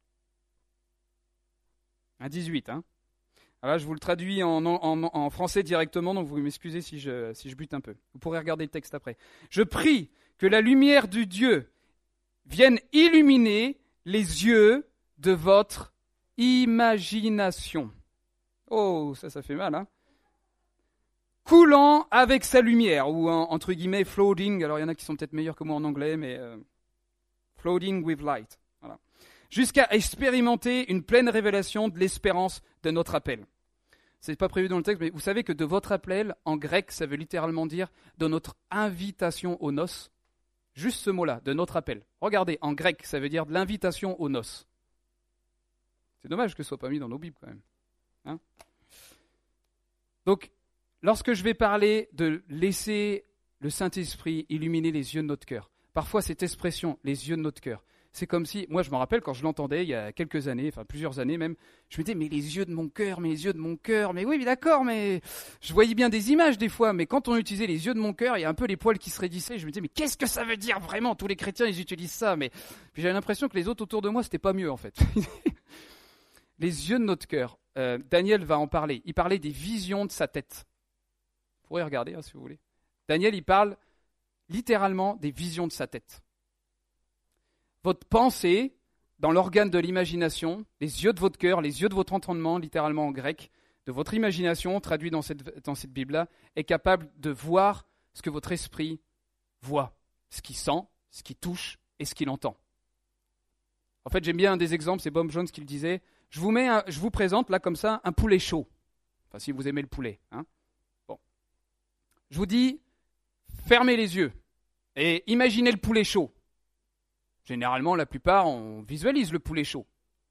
1, 18, hein. Alors là, je vous le traduis en français directement, donc vous m'excusez si je bute un peu. Vous pourrez regarder le texte après. Je prie que la lumière de Dieu vienne illuminer les yeux de votre imagination. Oh, ça fait mal, hein. Coulant avec sa lumière, ou entre guillemets floating, alors il y en a qui sont peut-être meilleurs que moi en anglais, mais floating with light. Voilà. Jusqu'à expérimenter une pleine révélation de l'espérance de notre appel. C'est pas prévu dans le texte, mais vous savez que de votre appel, en grec, ça veut littéralement dire de notre invitation aux noces. Juste ce mot-là, de notre appel. Regardez, en grec, ça veut dire de l'invitation aux noces. C'est dommage que ce soit pas mis dans nos Bibles quand même. Hein ? Donc, lorsque je vais parler de laisser le Saint-Esprit illuminer les yeux de notre cœur, parfois cette expression, les yeux de notre cœur, c'est comme si, moi je me rappelle quand je l'entendais il y a quelques années, enfin plusieurs années même, je me disais mais les yeux de mon cœur, mais oui mais d'accord, mais je voyais bien des images des fois, mais quand on utilisait les yeux de mon cœur, il y a un peu les poils qui se raidissaient, je me disais mais qu'est-ce que ça veut dire vraiment, tous les chrétiens ils utilisent ça, mais puis j'avais l'impression que les autres autour de moi c'était pas mieux en fait. Les yeux de notre cœur, Daniel va en parler, il parlait des visions de sa tête. Vous pourrez regarder si vous voulez. Daniel il parle littéralement des visions de sa tête. Votre pensée, dans l'organe de l'imagination, les yeux de votre cœur, les yeux de votre entendement, littéralement en grec, de votre imagination, traduit dans cette Bible-là, est capable de voir ce que votre esprit voit, ce qu'il sent, ce qu'il touche et ce qu'il entend. En fait, j'aime bien un des exemples, c'est Bob Jones qui le disait. Je vous présente là comme ça un poulet chaud. Enfin, si vous aimez le poulet. Bon. Je vous dis, fermez les yeux et imaginez le poulet chaud. Généralement, la plupart, on visualise le poulet chaud.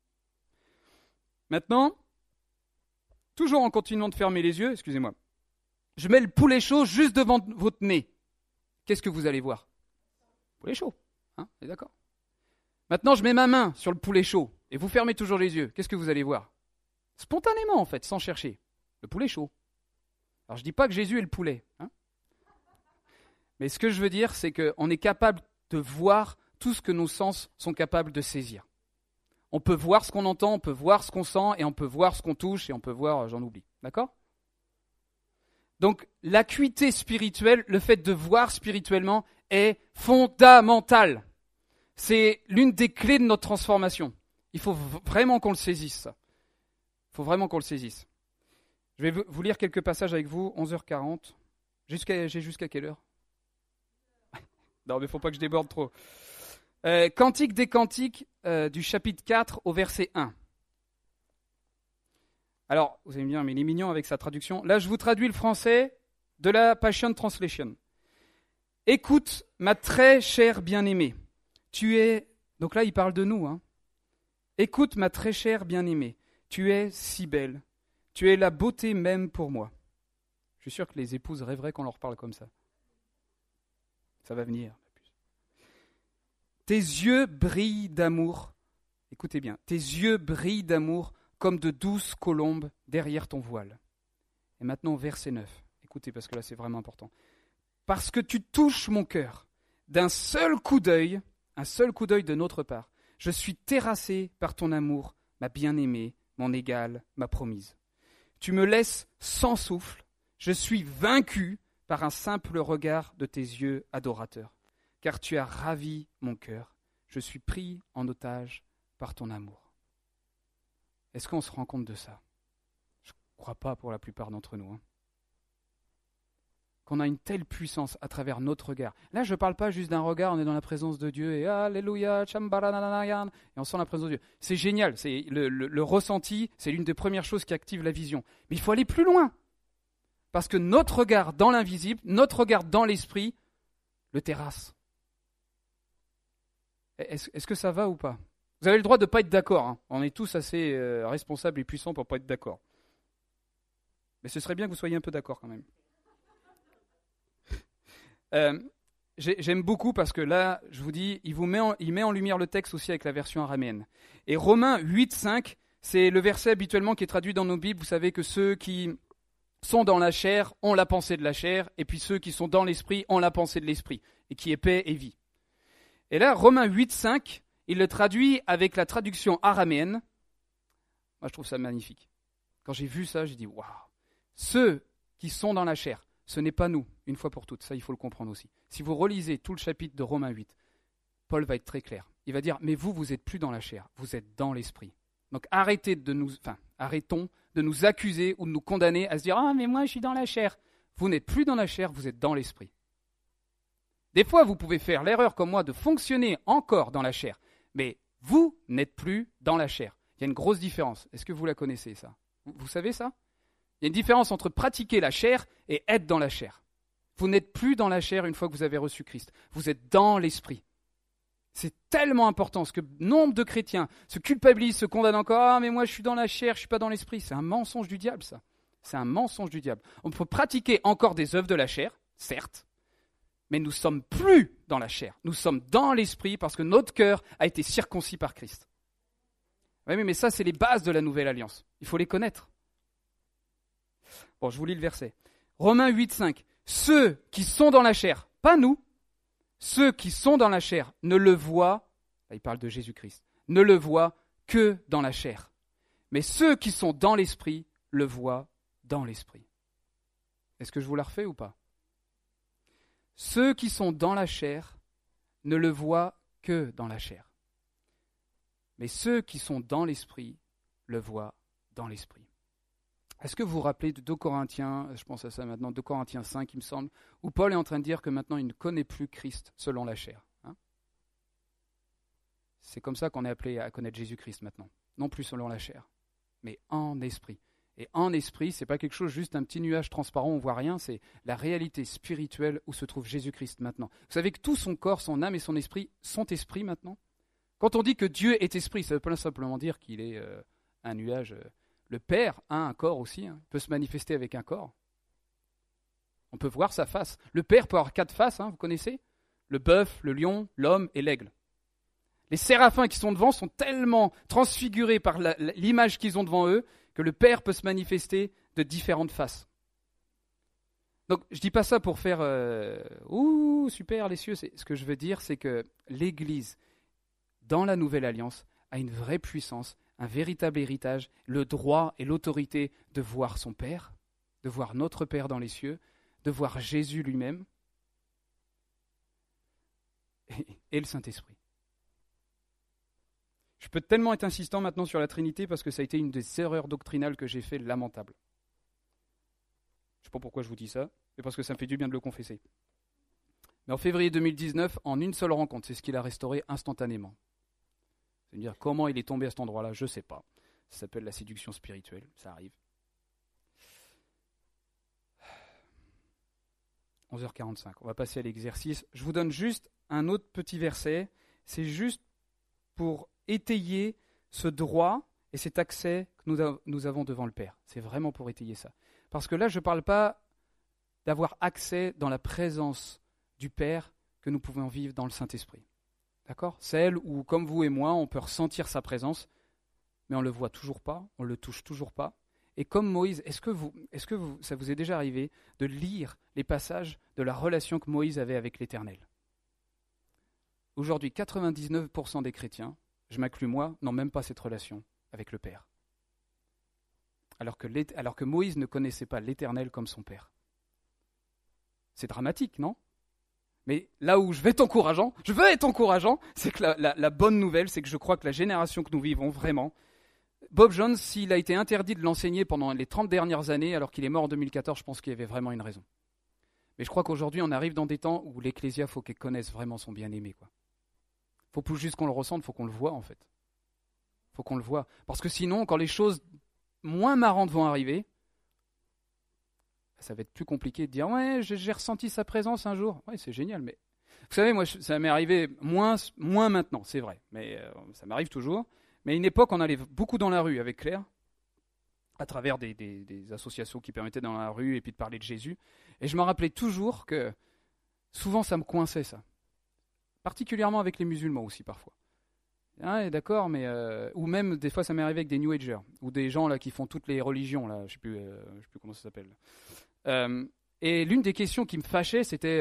Maintenant, toujours en continuant de fermer les yeux, excusez-moi, je mets le poulet chaud juste devant votre nez. Qu'est-ce que vous allez voir ? Poulet chaud, vous êtes d'accord ? Maintenant, je mets ma main sur le poulet chaud et vous fermez toujours les yeux. Qu'est-ce que vous allez voir ? Spontanément, en fait, sans chercher. Le poulet chaud. Alors, je ne dis pas que Jésus est le poulet. Mais ce que je veux dire, c'est qu'on est capable de voir tout ce que nos sens sont capables de saisir. On peut voir ce qu'on entend, on peut voir ce qu'on sent, et on peut voir ce qu'on touche, et on peut voir, j'en oublie. D'accord ? Donc, l'acuité spirituelle, le fait de voir spirituellement, est fondamental. C'est l'une des clés de notre transformation. Il faut vraiment qu'on le saisisse, ça. Il faut vraiment qu'on le saisisse. Je vais vous lire quelques passages avec vous, 11h40. J'ai jusqu'à quelle heure ? Non, mais il ne faut pas que je déborde trop. Cantique des Cantiques, du chapitre 4 au verset 1. Alors, vous allez me dire, mais il est mignon avec sa traduction. Là, je vous traduis le français de la Passion Translation. Écoute, ma très chère bien-aimée, tu es... Donc là, il parle de nous. Écoute, ma très chère bien-aimée, tu es si belle. Tu es la beauté même pour moi. Je suis sûr que les épouses rêveraient qu'on leur parle comme ça. Ça va venir. Tes yeux brillent d'amour. Écoutez bien. Tes yeux brillent d'amour comme de douces colombes derrière ton voile. Et maintenant, verset 9. Écoutez, parce que là, c'est vraiment important. Parce que tu touches mon cœur d'un seul coup d'œil de notre part. Je suis terrassé par ton amour, ma bien-aimée, mon égale, ma promise. Tu me laisses sans souffle. Je suis vaincu par un simple regard de tes yeux adorateurs. Car tu as ravi mon cœur. Je suis pris en otage par ton amour. Est-ce qu'on se rend compte de ça ? Je ne crois pas pour la plupart d'entre nous. Qu'on a une telle puissance à travers notre regard. Là, je ne parle pas juste d'un regard, on est dans la présence de Dieu et Alléluia, Chambarananayan, et on sent la présence de Dieu. C'est génial, c'est le ressenti, c'est l'une des premières choses qui active la vision. Mais il faut aller plus loin. Parce que notre regard dans l'invisible, notre regard dans l'esprit, le terrasse. Est-ce que ça va ou pas ? Vous avez le droit de ne pas être d'accord. On est tous assez responsables et puissants pour ne pas être d'accord. Mais ce serait bien que vous soyez un peu d'accord quand même. J'aime beaucoup parce que là, je vous dis, il met en lumière le texte aussi avec la version araméenne. Et Romains 8,5, c'est le verset habituellement qui est traduit dans nos Bibles. Vous savez que ceux qui sont dans la chair ont la pensée de la chair, et puis ceux qui sont dans l'esprit ont la pensée de l'esprit, et qui est paix et vie. Et là, Romains 8,5, il le traduit avec la traduction araméenne. Moi, je trouve ça magnifique. Quand j'ai vu ça, j'ai dit, waouh, ceux qui sont dans la chair, ce n'est pas nous, une fois pour toutes. Ça, il faut le comprendre aussi. Si vous relisez tout le chapitre de Romains 8, Paul va être très clair. Il va dire, mais vous n'êtes plus dans la chair, vous êtes dans l'esprit. Donc arrêtons de nous accuser ou de nous condamner à se dire, ah, mais moi, je suis dans la chair. Vous n'êtes plus dans la chair, vous êtes dans l'esprit. Des fois, vous pouvez faire l'erreur comme moi de fonctionner encore dans la chair, mais vous n'êtes plus dans la chair. Il y a une grosse différence. Est-ce que vous la connaissez, ça ? Vous savez ça ? Il y a une différence entre pratiquer la chair et être dans la chair. Vous n'êtes plus dans la chair une fois que vous avez reçu Christ. Vous êtes dans l'esprit. C'est tellement important, parce que nombre de chrétiens se culpabilisent, se condamnent encore. Ah, mais moi, je suis dans la chair, je ne suis pas dans l'esprit. C'est un mensonge du diable, ça. C'est un mensonge du diable. On peut pratiquer encore des œuvres de la chair, certes, mais nous ne sommes plus dans la chair. Nous sommes dans l'esprit parce que notre cœur a été circoncis par Christ. Oui, mais ça, c'est les bases de la nouvelle alliance. Il faut les connaître. Bon, je vous lis le verset. Romains 8, 5. Ceux qui sont dans la chair, pas nous, ceux qui sont dans la chair ne le voient, là il parle de Jésus-Christ, ne le voient que dans la chair. Mais ceux qui sont dans l'esprit le voient dans l'esprit. Est-ce que je vous la refais ou pas? Ceux qui sont dans la chair ne le voient que dans la chair. Mais ceux qui sont dans l'esprit le voient dans l'esprit. Est-ce que vous vous rappelez de 2 Corinthiens, je pense à ça maintenant, 2 Corinthiens 5, il me semble, où Paul est en train de dire que maintenant il ne connaît plus Christ selon la chair. C'est comme ça qu'on est appelé à connaître Jésus-Christ maintenant. Non plus selon la chair, mais en esprit. Et en esprit, ce n'est pas quelque chose, juste un petit nuage transparent, on ne voit rien, c'est la réalité spirituelle où se trouve Jésus-Christ maintenant. Vous savez que tout son corps, son âme et son esprit sont esprit maintenant. Quand on dit que Dieu est esprit, ça ne veut pas simplement dire qu'il est un nuage. Le Père a un corps aussi, il peut se manifester avec un corps. On peut voir sa face. Le Père peut avoir 4 faces, vous connaissez? Le bœuf, le lion, l'homme et l'aigle. Les séraphins qui sont devant sont tellement transfigurés par l'image qu'ils ont devant eux que le Père peut se manifester de différentes faces. Donc, je ne dis pas ça pour faire « Ouh, super, les cieux ». Ce que je veux dire, c'est que l'Église, dans la Nouvelle Alliance, a une vraie puissance, un véritable héritage, le droit et l'autorité de voir son Père, de voir notre Père dans les cieux, de voir Jésus lui-même et le Saint-Esprit. Je peux tellement être insistant maintenant sur la Trinité parce que ça a été une des erreurs doctrinales que j'ai fait lamentables. Je ne sais pas pourquoi je vous dis ça, mais parce que ça me fait du bien de le confesser. Mais en février 2019, en une seule rencontre, c'est ce qu'il a restauré instantanément. Vous allez me dire, comment il est tombé à cet endroit-là? Je ne sais pas. Ça s'appelle la séduction spirituelle, ça arrive. 11h45, on va passer à l'exercice. Je vous donne juste un autre petit verset. C'est juste pour étayer ce droit et cet accès que nous avons devant le Père. C'est vraiment pour étayer ça. Parce que là, je ne parle pas d'avoir accès dans la présence du Père que nous pouvons vivre dans le Saint-Esprit. D'accord? Celle où, comme vous et moi, on peut ressentir sa présence, mais on ne le voit toujours pas, on ne le touche toujours pas. Et comme Moïse, est-ce que ça vous est déjà arrivé de lire les passages de la relation que Moïse avait avec l'Éternel? Aujourd'hui, 99% des chrétiens, je m'inclus moi, n'ont même pas cette relation avec le Père. Alors que Moïse ne connaissait pas l'Éternel comme son Père. C'est dramatique, non? Mais là où je veux être encourageant, c'est que la bonne nouvelle, c'est que je crois que la génération que nous vivons vraiment, Bob Jones, s'il a été interdit de l'enseigner pendant les 30 dernières années, alors qu'il est mort en 2014, je pense qu'il y avait vraiment une raison. Mais je crois qu'aujourd'hui, on arrive dans des temps où l'Ecclésia, il faut qu'elle connaisse vraiment son bien-aimé. Il ne faut plus juste qu'on le ressente, il faut qu'on le voit en fait. Il faut qu'on le voit. Parce que sinon, quand les choses moins marrantes vont arriver, ça va être plus compliqué de dire « Ouais, j'ai ressenti sa présence un jour. » Ouais, c'est génial, mais... Vous savez, moi, ça m'est arrivé moins maintenant, c'est vrai. Mais ça m'arrive toujours. Mais à une époque, on allait beaucoup dans la rue avec Claire, à travers des associations qui permettaient dans la rue et puis de parler de Jésus. Et je me rappelais toujours que souvent, ça me coinçait, ça. Particulièrement avec les musulmans aussi, parfois. Ah, d'accord, mais... ou même, des fois, ça m'est arrivé avec des New Agers, ou des gens là qui font toutes les religions, là, je sais plus comment ça s'appelle. Et l'une des questions qui me fâchait, c'était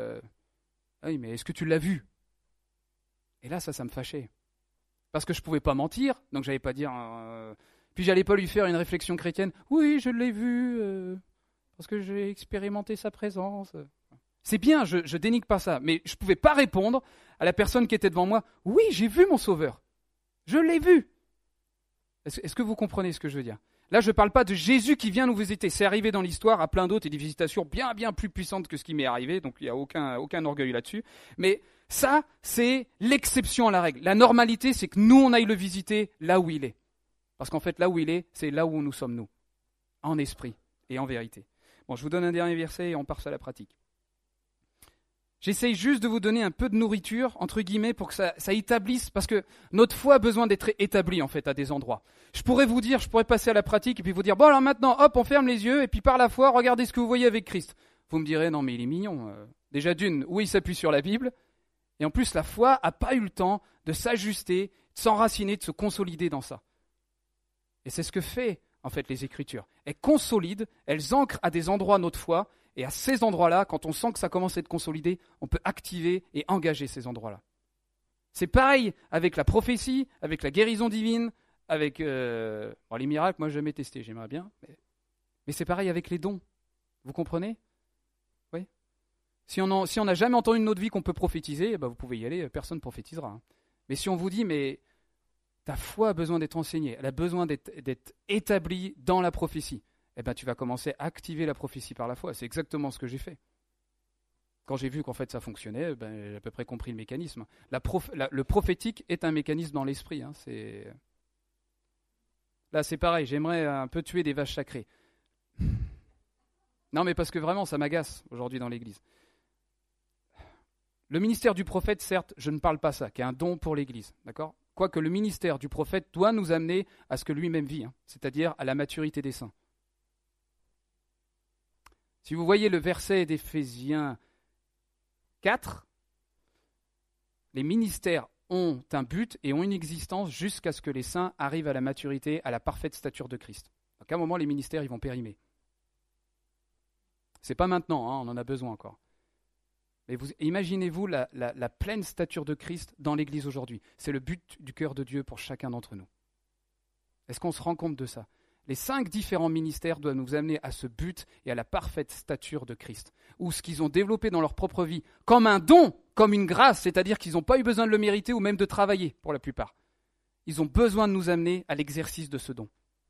ah oui, mais est-ce que tu l'as vu? Et là, ça me fâchait. Parce que je ne pouvais pas mentir, donc je n'allais pas dire... Puis j'allais pas lui faire une réflexion chrétienne. Oui, je l'ai vu, parce que j'ai expérimenté sa présence. C'est bien, je dénigre pas ça, mais je ne pouvais pas répondre à la personne qui était devant moi. Oui, j'ai vu mon Sauveur. Je l'ai vu. Est-ce que vous comprenez ce que je veux dire? Là, je ne parle pas de Jésus qui vient nous visiter. C'est arrivé dans l'histoire à plein d'autres et des visitations bien, bien plus puissantes que ce qui m'est arrivé, donc il n'y a aucun orgueil là-dessus. Mais ça, c'est l'exception à la règle. La normalité, c'est que nous, on aille le visiter là où il est. Parce qu'en fait, là où il est, c'est là où nous sommes nous, en esprit et en vérité. Bon, je vous donne un dernier verset et on passe à la pratique. J'essaye juste de vous donner un peu de nourriture, entre guillemets, pour que ça établisse, parce que notre foi a besoin d'être établie, en fait, à des endroits. Je pourrais passer à la pratique et puis vous dire, bon, alors maintenant, hop, on ferme les yeux, et puis par la foi, regardez ce que vous voyez avec Christ. Vous me direz, non, mais il est mignon. Déjà d'une, où il s'appuie sur la Bible, et en plus la foi n'a pas eu le temps de s'ajuster, de s'enraciner, de se consolider dans ça. Et c'est ce que fait en fait les Écritures. Elles consolident, elles ancrent à des endroits notre foi, et à ces endroits-là, quand on sent que ça commence à être consolidé, on peut activer et engager ces endroits-là. C'est pareil avec la prophétie, avec la guérison divine, avec les miracles, moi je n'ai jamais testé, j'aimerais bien, mais c'est pareil avec les dons. Vous comprenez ? Oui. Si on n'a jamais entendu de notre vie qu'on peut prophétiser, vous pouvez y aller, personne ne prophétisera. Mais si on vous dit, mais ta foi a besoin d'être enseignée, elle a besoin d'être établie dans la prophétie, tu vas commencer à activer la prophétie par la foi. C'est exactement ce que j'ai fait. Quand j'ai vu qu'en fait ça fonctionnait, j'ai à peu près compris le mécanisme. Le prophétique est un mécanisme dans l'esprit. Là, c'est pareil, j'aimerais un peu tuer des vaches sacrées. Non, mais parce que vraiment, ça m'agace aujourd'hui dans l'Église. Le ministère du prophète, certes, je ne parle pas ça, qui est un don pour l'Église, d'accord ? Quoique le ministère du prophète doit nous amener à ce que lui-même vit, c'est-à-dire à la maturité des saints. Si vous voyez le verset d'Éphésiens 4, les ministères ont un but et ont une existence jusqu'à ce que les saints arrivent à la maturité, à la parfaite stature de Christ. Donc à un moment, les ministères, ils vont périmer. C'est pas maintenant, on en a besoin encore. Mais imaginez-vous la pleine stature de Christ dans l'Église aujourd'hui. C'est le but du cœur de Dieu pour chacun d'entre nous. Est-ce qu'on se rend compte de ça ? Les 5 différents ministères doivent nous amener à ce but et à la parfaite stature de Christ. Ou ce qu'ils ont développé dans leur propre vie, comme un don, comme une grâce, c'est-à-dire qu'ils n'ont pas eu besoin de le mériter ou même de travailler, pour la plupart. Ils ont besoin de nous amener à l'exercice de ce don.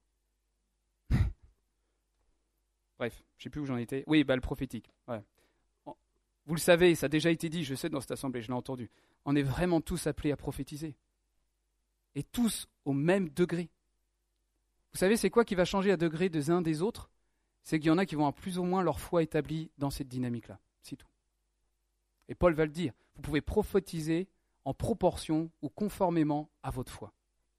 Bref, je ne sais plus où j'en étais. Oui, le prophétique. Ouais. Vous le savez, ça a déjà été dit, je sais dans cette assemblée, je l'ai entendu. On est vraiment tous appelés à prophétiser. Et tous au même degré. Vous savez, c'est quoi qui va changer à degré des uns des autres ? C'est qu'il y en a qui vont avoir plus ou moins leur foi établie dans cette dynamique-là. C'est tout. Et Paul va le dire, vous pouvez prophétiser en proportion ou conformément à votre foi.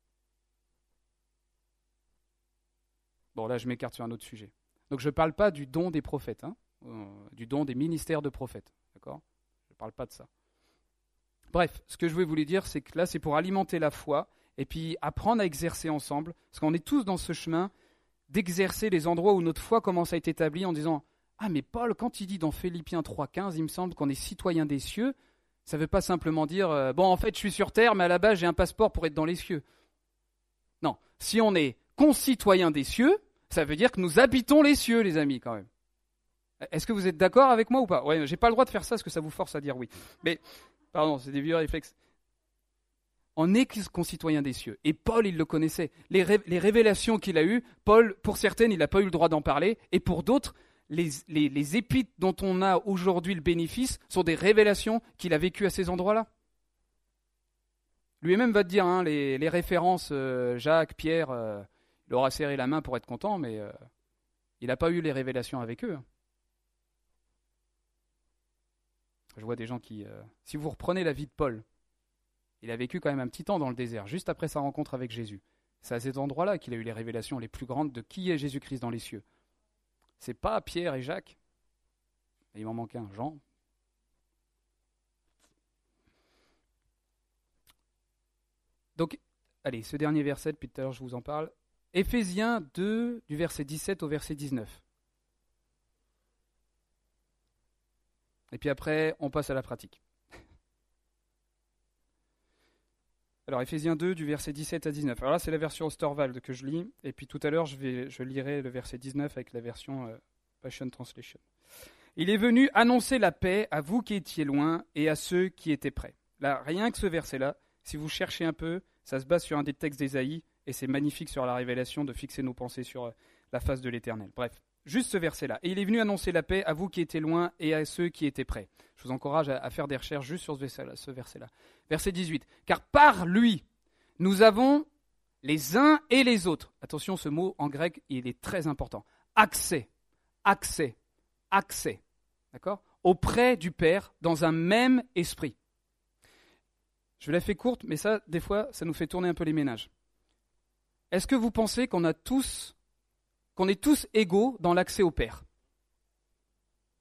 Bon, là, je m'écarte sur un autre sujet. Donc, je ne parle pas du don des prophètes, du don des ministères de prophètes. D'accord ? Je ne parle pas de ça. Bref, ce que je voulais vous dire, c'est que là, c'est pour alimenter la foi et puis apprendre à exercer ensemble, parce qu'on est tous dans ce chemin d'exercer les endroits où notre foi commence à être établie en disant « Ah, mais Paul, quand il dit dans Philippiens 3,15, il me semble qu'on est citoyen des cieux, ça ne veut pas simplement dire « Bon, en fait, je suis sur terre, mais à la base, j'ai un passeport pour être dans les cieux. » Non, si on est concitoyen des cieux, ça veut dire que nous habitons les cieux, les amis, quand même. Est-ce que vous êtes d'accord avec moi ou pas ? Ouais, j'ai pas le droit de faire ça parce que ça vous force à dire oui. Mais, pardon, c'est des vieux réflexes. On est concitoyen des cieux. Et Paul, il le connaissait. Les révélations qu'il a eues, Paul, pour certaines, il n'a pas eu le droit d'en parler. Et pour d'autres, les épîtres dont on a aujourd'hui le bénéfice sont des révélations qu'il a vécues à ces endroits-là. Lui-même va te dire, les références, Jacques, Pierre, il aura serré la main pour être content, mais il n'a pas eu les révélations avec eux. Je vois des gens qui... si vous reprenez la vie de Paul, il a vécu quand même un petit temps dans le désert, juste après sa rencontre avec Jésus. C'est à cet endroit-là qu'il a eu les révélations les plus grandes de qui est Jésus-Christ dans les cieux. C'est pas Pierre et Jacques. Il m'en manque un, Jean. Donc, allez, ce dernier verset, depuis tout à l'heure je vous en parle. Éphésiens 2, du verset 17 au verset 19. Et puis après, on passe à la pratique. Alors, Éphésiens 2, du verset 17 à 19. Alors là, c'est la version Storvald que je lis. Et puis tout à l'heure, je lirai le verset 19 avec la version Passion Translation. Il est venu annoncer la paix à vous qui étiez loin et à ceux qui étaient près. Là, rien que ce verset-là, si vous cherchez un peu, ça se base sur un des textes d'Ésaïe. Et c'est magnifique sur la révélation de fixer nos pensées sur la face de l'Éternel. Bref, juste ce verset-là. Et il est venu annoncer la paix à vous qui étiez loin et à ceux qui étaient près. Je vous encourage à faire des recherches juste sur ce verset-là. Verset 18. Car par lui, nous avons les uns et les autres. Attention, ce mot en grec, il est très important. Accès. D'accord ? Auprès du Père, dans un même esprit. Je la fais courte, mais ça, des fois, ça nous fait tourner un peu les ménages. Est-ce que vous pensez qu'on est tous égaux dans l'accès au Père ? Oui ?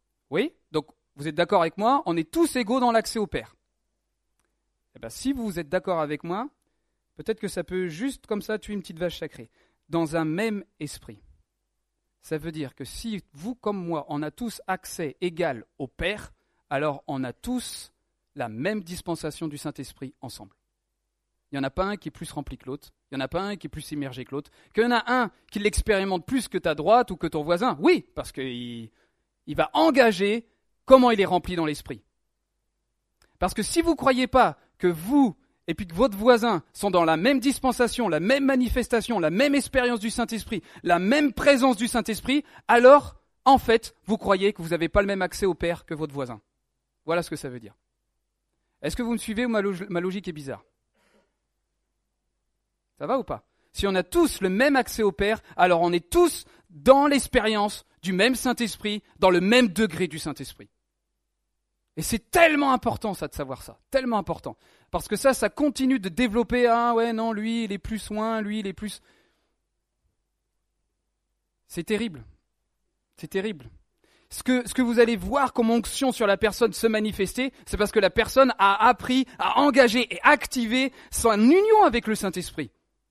Donc, Vous êtes d'accord avec moi? On est tous égaux dans l'accès au Père. Eh bien, si vous êtes d'accord avec moi, peut-être que ça peut juste comme ça tuer une petite vache sacrée. Dans un même esprit. Ça veut dire que si vous comme moi, on a tous accès égal au Père, alors on a tous la même dispensation du Saint-Esprit ensemble. Il n'y en a pas un qui est plus rempli que l'autre, il n'y en a pas un qui est plus immergé que l'autre, qu'il y en a un qui l'expérimente plus que ta droite ou que ton voisin. Oui, parce qu'il va engager comment il est rempli dans l'esprit. Parce que si vous ne croyez pas que vous et puis que votre voisin sont dans la même dispensation, la même manifestation, la même expérience du Saint-Esprit, la même présence du Saint-Esprit, alors, en fait, vous croyez que vous n'avez pas le même accès au Père que votre voisin. Voilà ce que ça veut dire. Est-ce que vous me suivez ou ma logique est bizarre? Ça va ou pas? Si on a tous le même accès au Père, alors on est tous dans l'expérience du même Saint-Esprit, dans le même degré du Saint-Esprit. Et c'est tellement important ça de savoir ça, tellement important. Parce que ça continue de développer, ah ouais non, lui il est plus soin, lui il est plus... C'est terrible, c'est terrible. Ce que vous allez voir comme onction sur la personne se manifester, c'est parce que la personne a appris, a engagé et activé son union avec le Saint-Esprit.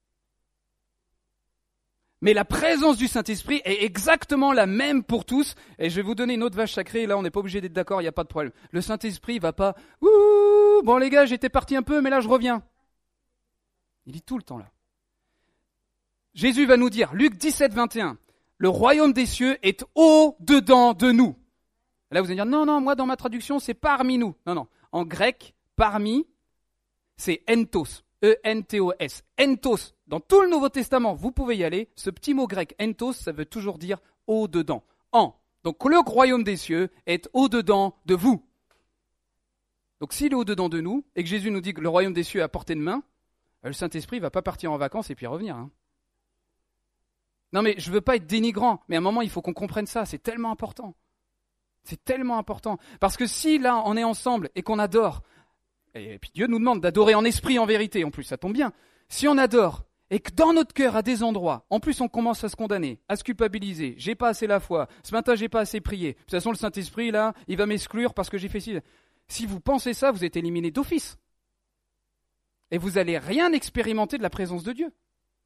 Mais la présence du Saint-Esprit est exactement la même pour tous. Et je vais vous donner une autre vache sacrée. Là, on n'est pas obligé d'être d'accord, il n'y a pas de problème. Le Saint-Esprit ne va pas « Ouh, bon les gars, j'étais parti un peu, mais là je reviens. » Il dit tout le temps là. Jésus va nous dire, Luc 17, 21, « Le royaume des cieux est au-dedans de nous. » Là, vous allez dire « Non, moi dans ma traduction, c'est parmi nous. » Non. En grec, parmi, c'est entos. E-N-T-O-S. Entos. Dans tout le Nouveau Testament, vous pouvez y aller. Ce petit mot grec, entos, ça veut toujours dire au-dedans. En. Donc le royaume des cieux est au-dedans de vous. Donc s'il est au-dedans de nous, et que Jésus nous dit que le royaume des cieux est à portée de main, le Saint-Esprit ne va pas partir en vacances et puis revenir. Hein. Non mais je ne veux pas être dénigrant, mais à un moment il faut qu'on comprenne ça, c'est tellement important. C'est tellement important. Parce que si là on est ensemble et qu'on adore, et puis Dieu nous demande d'adorer en esprit, en vérité, en plus, ça tombe bien. Si on adore, et que dans notre cœur, à des endroits, en plus on commence à se condamner, à se culpabiliser, j'ai pas assez la foi, ce matin j'ai pas assez prié, de toute façon le Saint-Esprit, là, il va m'exclure parce que j'ai fait ci. Si vous pensez ça, vous êtes éliminé d'office. Et vous n'allez rien expérimenter de la présence de Dieu.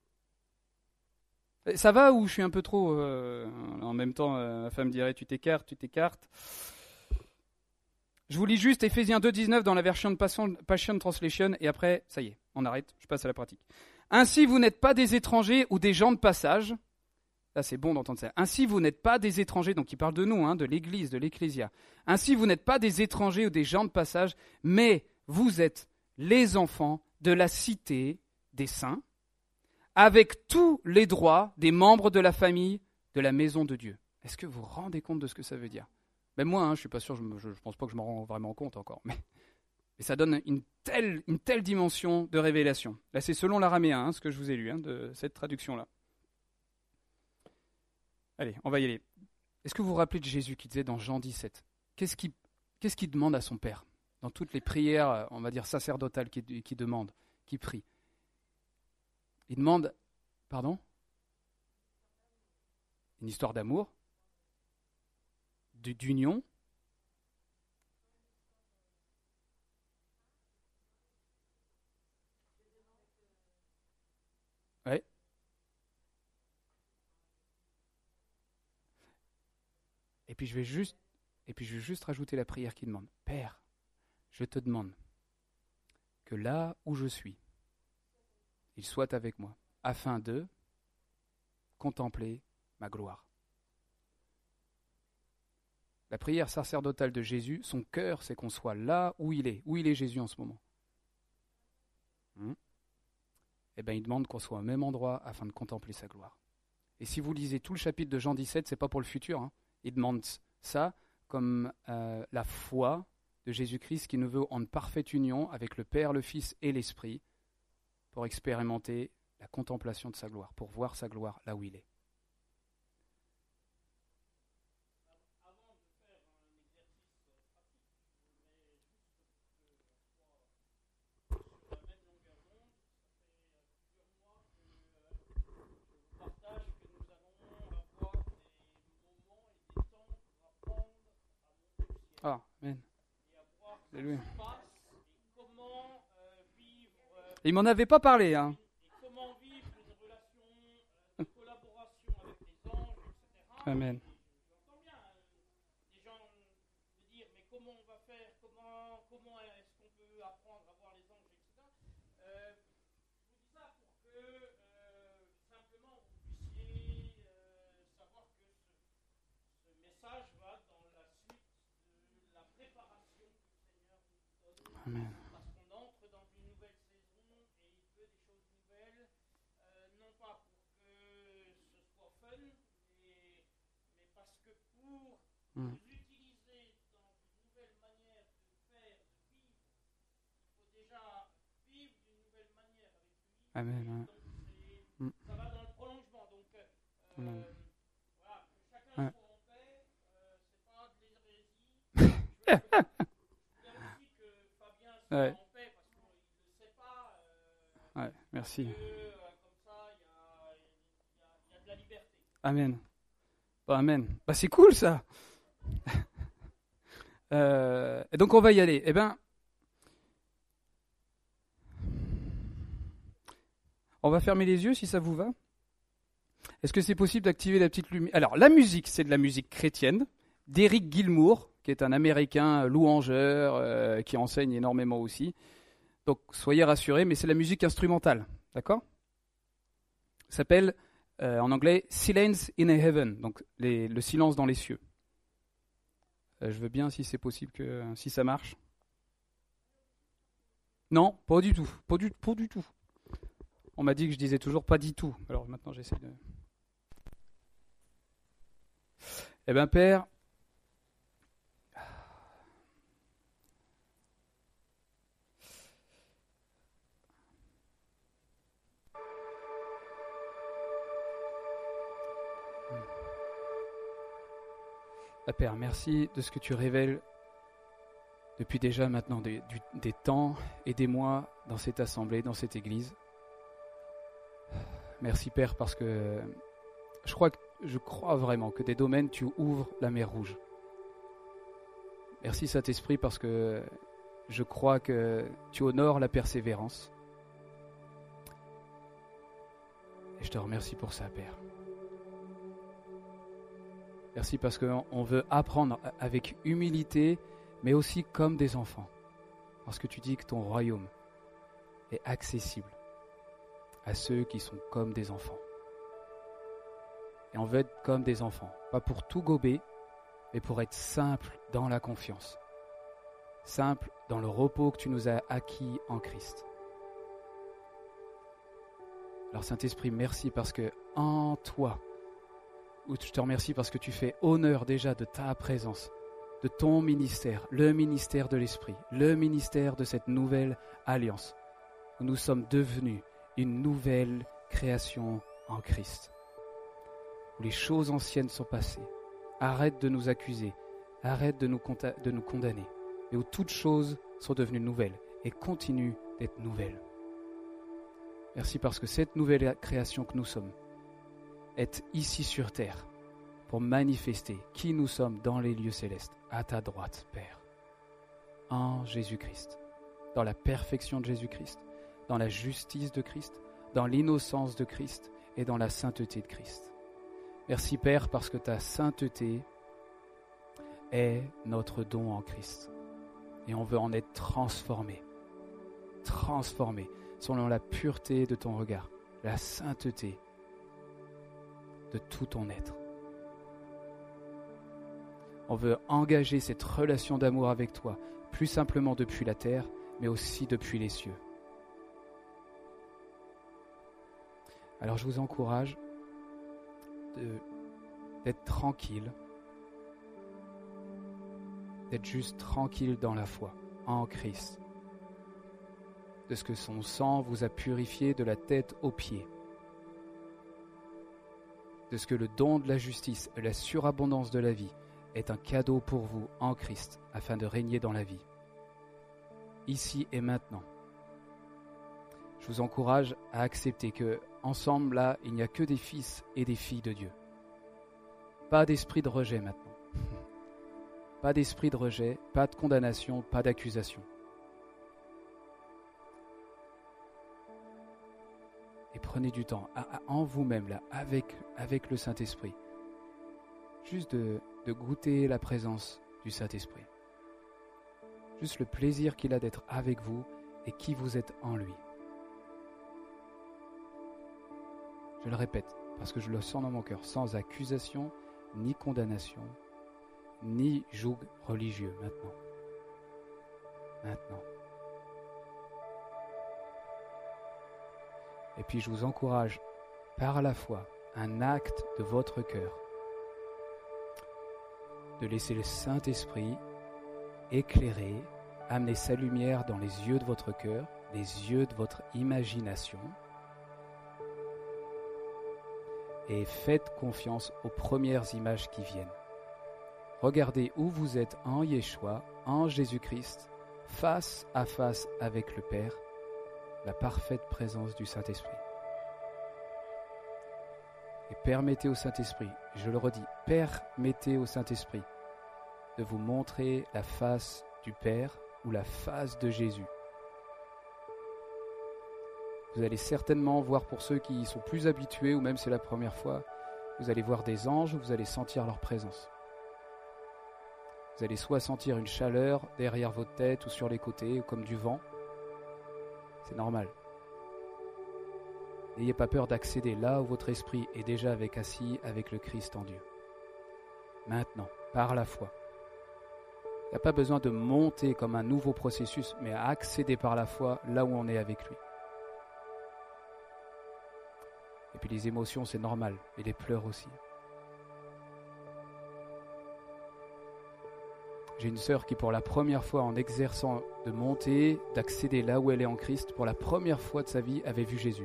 Ça va ou je suis un peu trop... en même temps, ma femme dirait, tu t'écartes. Je vous lis juste Ephésiens 2,19 dans la version de Passion Translation, et après, ça y est, on arrête, je passe à la pratique. Ainsi, vous n'êtes pas des étrangers ou des gens de passage. Là, c'est bon d'entendre ça. Ainsi, vous n'êtes pas des étrangers, donc il parle de nous, de l'Église, de l'Ecclésia. Ainsi, vous n'êtes pas des étrangers ou des gens de passage, mais vous êtes les enfants de la cité des saints, avec tous les droits des membres de la famille de la maison de Dieu. Est-ce que vous vous rendez compte de ce que ça veut dire? Même moi, je ne suis pas sûr, je ne pense pas que je m'en rends vraiment compte encore. Mais ça donne une telle dimension de révélation. Là, c'est selon l'araméen, ce que je vous ai lu, de cette traduction-là. Allez, on va y aller. Est-ce que vous vous rappelez de Jésus qui disait dans Jean 17 qu'est-ce qu'il demande à son Père? Dans toutes les prières, on va dire sacerdotales qui demande, qui prie. Il demande, pardon? Une histoire d'amour, d'union. Ouais. Et puis je vais juste rajouter la prière qu'il demande. Père, je te demande que là où je suis, il soit avec moi, afin de contempler ma gloire. La prière sacerdotale de Jésus, son cœur, c'est qu'on soit là où il est. Où il est Jésus en ce moment? Eh bien, il demande qu'on soit au même endroit afin de contempler sa gloire. Et si vous lisez tout le chapitre de Jean 17, c'est pas pour le futur. Il demande ça comme la foi de Jésus-Christ qui nous veut en parfaite union avec le Père, le Fils et l'Esprit pour expérimenter la contemplation de sa gloire, pour voir sa gloire là où il est. Ah, Amen. Alléluia. Il m'en avait pas parlé, hein. Comment vivre une relation de collaboration avec les anges, etc. Amen. J'entends bien les gens me dire, mais comment on va faire, comment est-ce qu'on peut apprendre à voir les anges, etc. Je vous dis ça pour que simplement vous puissiez savoir que ce message va dans la suite de la préparation que le Seigneur nous donne. Amen. Parce qu'on entre dans une nouvelle saison et il veut des choses nouvelles, non pas pour que ce soit fun, mais parce que pour nous utiliser dans une nouvelle manière de faire, de vivre, il faut déjà vivre d'une nouvelle manière avec lui. Amen. Donc ça va dans le prolongement. Donc Amen. voilà, que chacun soit en paix, c'est pas de l'hérésie. Je veux aussi que Fabien soit Ouais. en paix parce qu'il ne le sait pas. Ouais, merci. Comme ça, il y a de la liberté. Amen. Bon, amen. Bah, c'est cool ça. Et donc on va y aller. Eh ben, on va fermer les yeux si ça vous va. Est-ce que c'est possible d'activer la petite lumière? Alors la musique, c'est de la musique chrétienne d'Eric Gilmour, qui est un Américain louangeur qui enseigne énormément aussi. Donc soyez rassurés, mais c'est la musique instrumentale, d'accord? Ça s'appelle en anglais Silence in Heaven, donc le silence dans les cieux. Je veux bien si c'est possible si ça marche. Non, pas du tout, pas du tout. On m'a dit que je disais toujours pas du tout. Alors maintenant j'essaie de. Eh bien Père, Père, merci de ce que tu révèles depuis déjà maintenant des temps et des mois dans cette assemblée, dans cette église. Merci Père parce que je crois vraiment que des domaines tu ouvres la mer Rouge. Merci Saint-Esprit parce que je crois que tu honores la persévérance. Et je te remercie pour ça Père. Merci parce qu'on veut apprendre avec humilité, mais aussi comme des enfants. Parce que tu dis que ton royaume est accessible à ceux qui sont comme des enfants. Et on veut être comme des enfants, pas pour tout gober, mais pour être simple dans la confiance. Simple dans le repos que tu nous as acquis en Christ. Alors Saint-Esprit, merci parce que en toi, je te remercie parce que tu fais honneur déjà de ta présence, de ton ministère, le ministère de l'Esprit, le ministère de cette nouvelle alliance, où nous sommes devenus une nouvelle création en Christ, où les choses anciennes sont passées. Arrête de nous accuser, arrête de nous condamner, et où toutes choses sont devenues nouvelles et continuent d'être nouvelles. Merci parce que cette nouvelle création que nous sommes est ici sur terre pour manifester qui nous sommes dans les lieux célestes, à ta droite, Père, en Jésus-Christ, dans la perfection de Jésus-Christ, dans la justice de Christ, dans l'innocence de Christ et dans la sainteté de Christ. Merci, Père, parce que ta sainteté est notre don en Christ. Et on veut en être transformé selon la pureté de ton regard, la sainteté de tout ton être. On veut engager cette relation d'amour avec toi, plus simplement depuis la terre, mais aussi depuis les cieux. Alors je vous encourage d'être tranquille, d'être juste tranquille dans la foi, en Christ, de ce que son sang vous a purifié de la tête aux pieds, de ce que le don de la justice et la surabondance de la vie est un cadeau pour vous en Christ, afin de régner dans la vie, ici et maintenant. Je vous encourage à accepter que, ensemble, là, il n'y a que des fils et des filles de Dieu. Pas d'esprit de rejet maintenant. Pas d'esprit de rejet, pas de condamnation, pas d'accusation. Et prenez du temps en vous-même, là, avec le Saint-Esprit. Juste de goûter la présence du Saint-Esprit. Juste le plaisir qu'il a d'être avec vous et qui vous êtes en lui. Je le répète, parce que je le sens dans mon cœur, sans accusation, ni condamnation, ni joug religieux, maintenant. Maintenant. Et puis je vous encourage, par la foi, un acte de votre cœur, de laisser le Saint-Esprit éclairer, amener sa lumière dans les yeux de votre cœur, les yeux de votre imagination, et faites confiance aux premières images qui viennent. Regardez où vous êtes en Yeshua, en Jésus-Christ, face à face avec le Père, la parfaite présence du Saint-Esprit. Et permettez au Saint-Esprit, je le redis, permettez au Saint-Esprit de vous montrer la face du Père ou la face de Jésus. Vous allez certainement voir, pour ceux qui sont plus habitués, ou même c'est la première fois, vous allez voir des anges, vous allez sentir leur présence. Vous allez soit sentir une chaleur derrière votre tête ou sur les côtés, ou comme du vent. C'est normal. N'ayez pas peur d'accéder là où votre esprit est déjà assis avec le Christ en Dieu. Maintenant, par la foi. Il n'y a pas besoin de monter comme un nouveau processus, mais à accéder par la foi là où on est avec lui. Et puis les émotions, c'est normal, et les pleurs aussi. J'ai une sœur qui, pour la première fois, en exerçant de monter, d'accéder là où elle est en Christ, pour la première fois de sa vie, avait vu Jésus.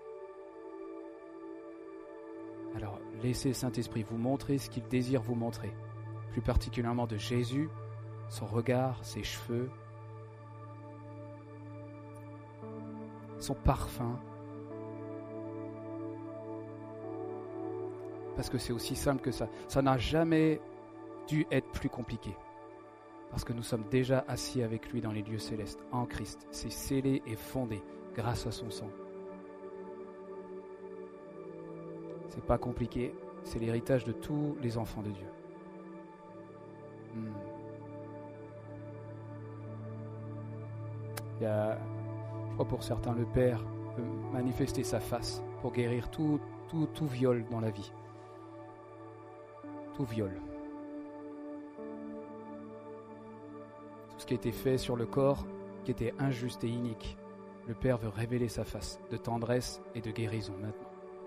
Alors, laissez le Saint-Esprit vous montrer ce qu'il désire vous montrer, plus particulièrement de Jésus, son regard, ses cheveux, son parfum. Parce que c'est aussi simple que ça. Ça n'a jamais dû être plus compliqué. Parce que nous sommes déjà assis avec lui dans les lieux célestes, en Christ. C'est scellé et fondé grâce à son sang. C'est pas compliqué, c'est l'héritage de tous les enfants de Dieu. Il y a, je crois pour certains, le Père peut manifester sa face pour guérir tout viol dans la vie. Tout viol. Tout ce qui a été fait sur le corps, qui était injuste et inique. Le Père veut révéler sa face de tendresse et de guérison maintenant.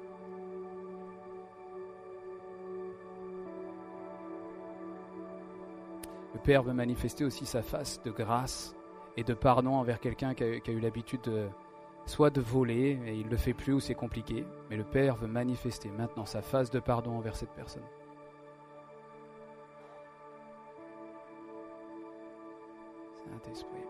Le Père veut manifester aussi sa face de grâce et de pardon envers quelqu'un qui a eu l'habitude soit de voler, et il ne le fait plus ou c'est compliqué, mais le Père veut manifester maintenant sa face de pardon envers cette personne. Saint-Esprit.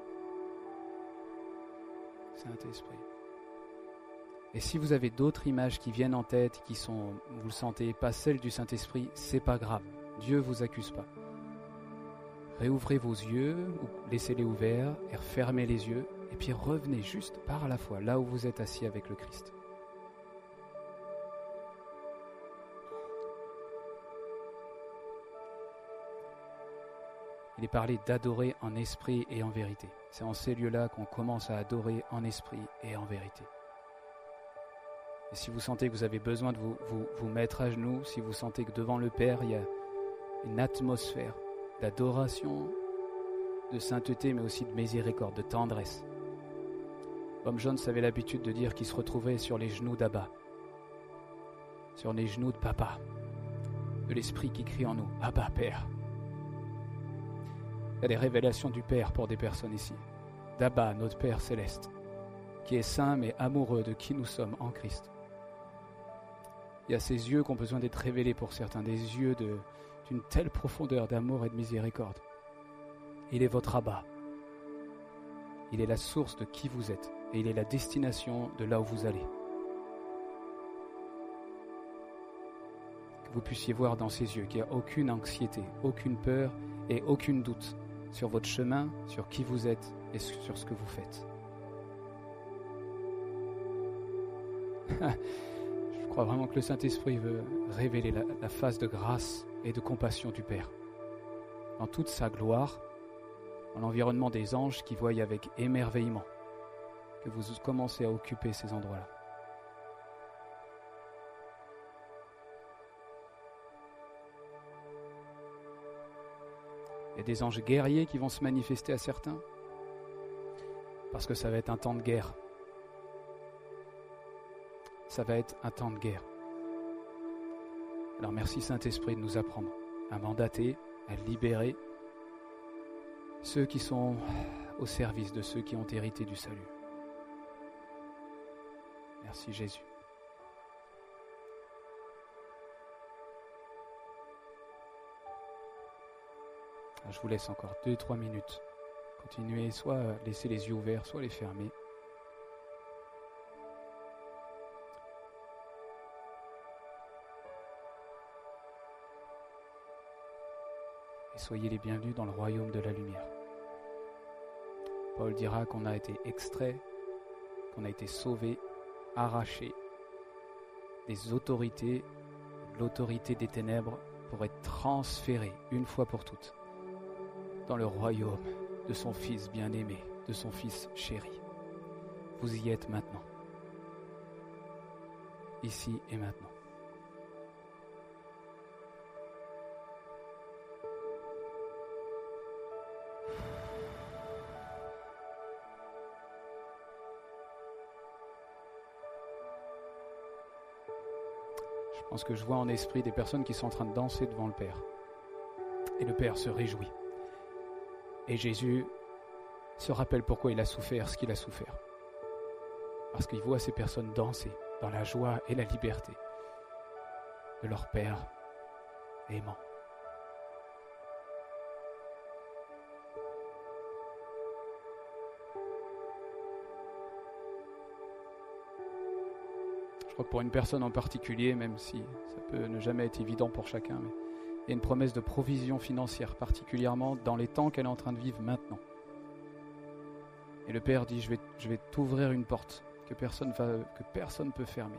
Saint-Esprit. Et si vous avez d'autres images qui viennent en tête, qui sont, vous le sentez, pas celles du Saint-Esprit, c'est pas grave. Dieu vous accuse pas. Réouvrez vos yeux, ou laissez-les ouverts, et refermez les yeux, et puis revenez juste par la foi, là où vous êtes assis avec le Christ. Il est parlé d'adorer en esprit et en vérité. C'est en ces lieux-là qu'on commence à adorer en esprit et en vérité. Et si vous sentez que vous avez besoin de vous mettre à genoux, si vous sentez que devant le Père, il y a une atmosphère d'adoration, de sainteté, mais aussi de miséricorde, de tendresse. Comme John avait l'habitude de dire qu'il se retrouvait sur les genoux d'Abba, sur les genoux de Papa, de l'Esprit qui crie en nous, Abba, Père. Il y a des révélations du Père pour des personnes ici, d'Abba, notre Père céleste, qui est saint mais amoureux de qui nous sommes en Christ. Il y a ces yeux qui ont besoin d'être révélés pour certains, des yeux d'une telle profondeur d'amour et de miséricorde. Il est votre Abba. Il est la source de qui vous êtes et il est la destination de là où vous allez. Que vous puissiez voir dans ses yeux qu'il n'y a aucune anxiété, aucune peur et aucun doute sur votre chemin, sur qui vous êtes et sur ce que vous faites. Je crois vraiment que le Saint-Esprit veut révéler la face de grâce et de compassion du Père. Dans toute sa gloire, dans l'environnement des anges qui voient avec émerveillement que vous commencez à occuper ces endroits-là. Il y a des anges guerriers qui vont se manifester à certains, parce que ça va être un temps de guerre. Ça va être un temps de guerre. Alors merci Saint-Esprit de nous apprendre à mandater, à libérer ceux qui sont au service de ceux qui ont hérité du salut. Merci Jésus. Je vous laisse encore 2-3 minutes. Continuez soit à laisser les yeux ouverts, soit les fermer. Et soyez les bienvenus dans le royaume de la lumière. Paul dira qu'on a été extrait, qu'on a été sauvé, arraché des autorités, l'autorité des ténèbres, pour être transféré une fois pour toutes dans le royaume de son Fils bien-aimé, de son Fils chéri. Vous y êtes maintenant, ici et maintenant. Je pense que je vois en esprit des personnes qui sont en train de danser devant le Père. Et le Père se réjouit. Et Jésus se rappelle pourquoi il a souffert ce qu'il a souffert. Parce qu'il voit ces personnes danser dans la joie et la liberté de leur Père aimant. Je crois que pour une personne en particulier, même si ça peut ne jamais être évident pour chacun, mais il y a une promesse de provision financière, particulièrement dans les temps qu'elle est en train de vivre maintenant. Et le Père dit, je vais t'ouvrir une porte que personne ne peut fermer.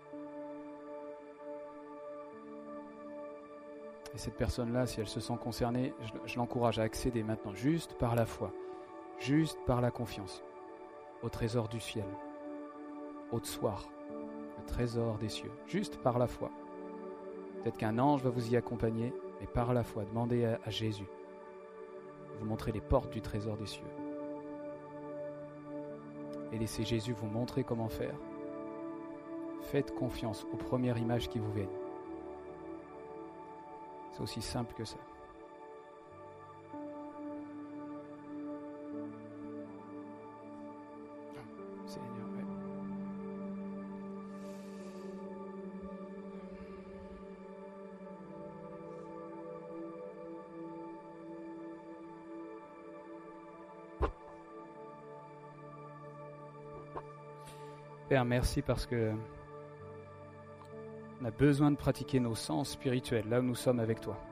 Et cette personne-là, si elle se sent concernée, je l'encourage à accéder maintenant, juste par la foi, juste par la confiance, au trésor du ciel, au soir, le trésor des cieux, juste par la foi. Peut-être qu'un ange va vous y accompagner, mais par la foi, demandez à Jésus de vous montrer les portes du trésor des cieux. Et laissez Jésus vous montrer comment faire. Faites confiance aux premières images qui vous viennent. C'est aussi simple que ça. Seigneur, ouais. Père, merci parce que on a besoin de pratiquer nos sens spirituels là où nous sommes avec toi.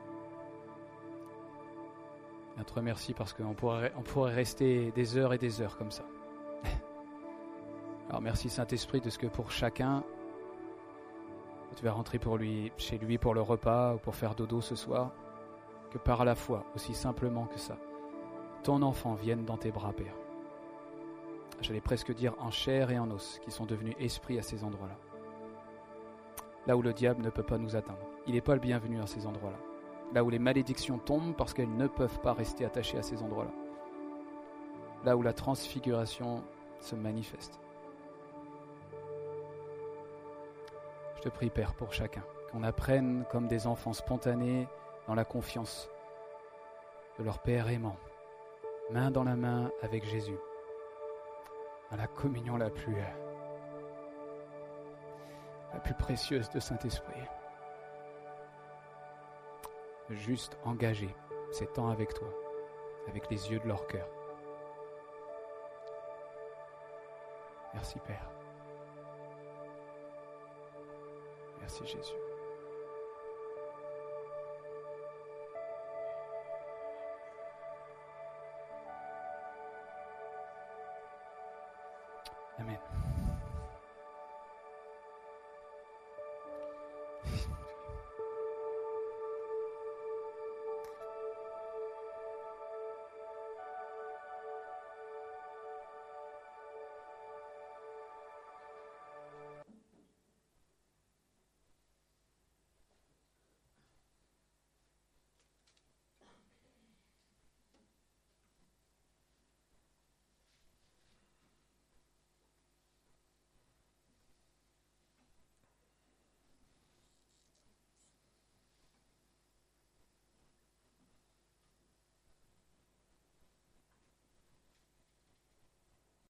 Je te remercie parce qu'on pourrait rester des heures et des heures comme ça. Alors merci Saint-Esprit de ce que pour chacun, tu vas rentrer chez lui pour le repas ou pour faire dodo ce soir, que par la foi, aussi simplement que ça, ton enfant vienne dans tes bras, Père. J'allais presque dire en chair et en os, qui sont devenus esprits à ces endroits-là. Là où le diable ne peut pas nous atteindre. Il n'est pas le bienvenu à ces endroits-là. Là où les malédictions tombent parce qu'elles ne peuvent pas rester attachées à ces endroits-là. Là où la transfiguration se manifeste. Je te prie, Père, pour chacun, qu'on apprenne comme des enfants spontanés dans la confiance de leur Père aimant, main dans la main avec Jésus, à la communion la plus précieuse de Saint-Esprit. Juste engager ces temps avec toi, avec les yeux de leur cœur. Merci Père. Merci Jésus. Amen.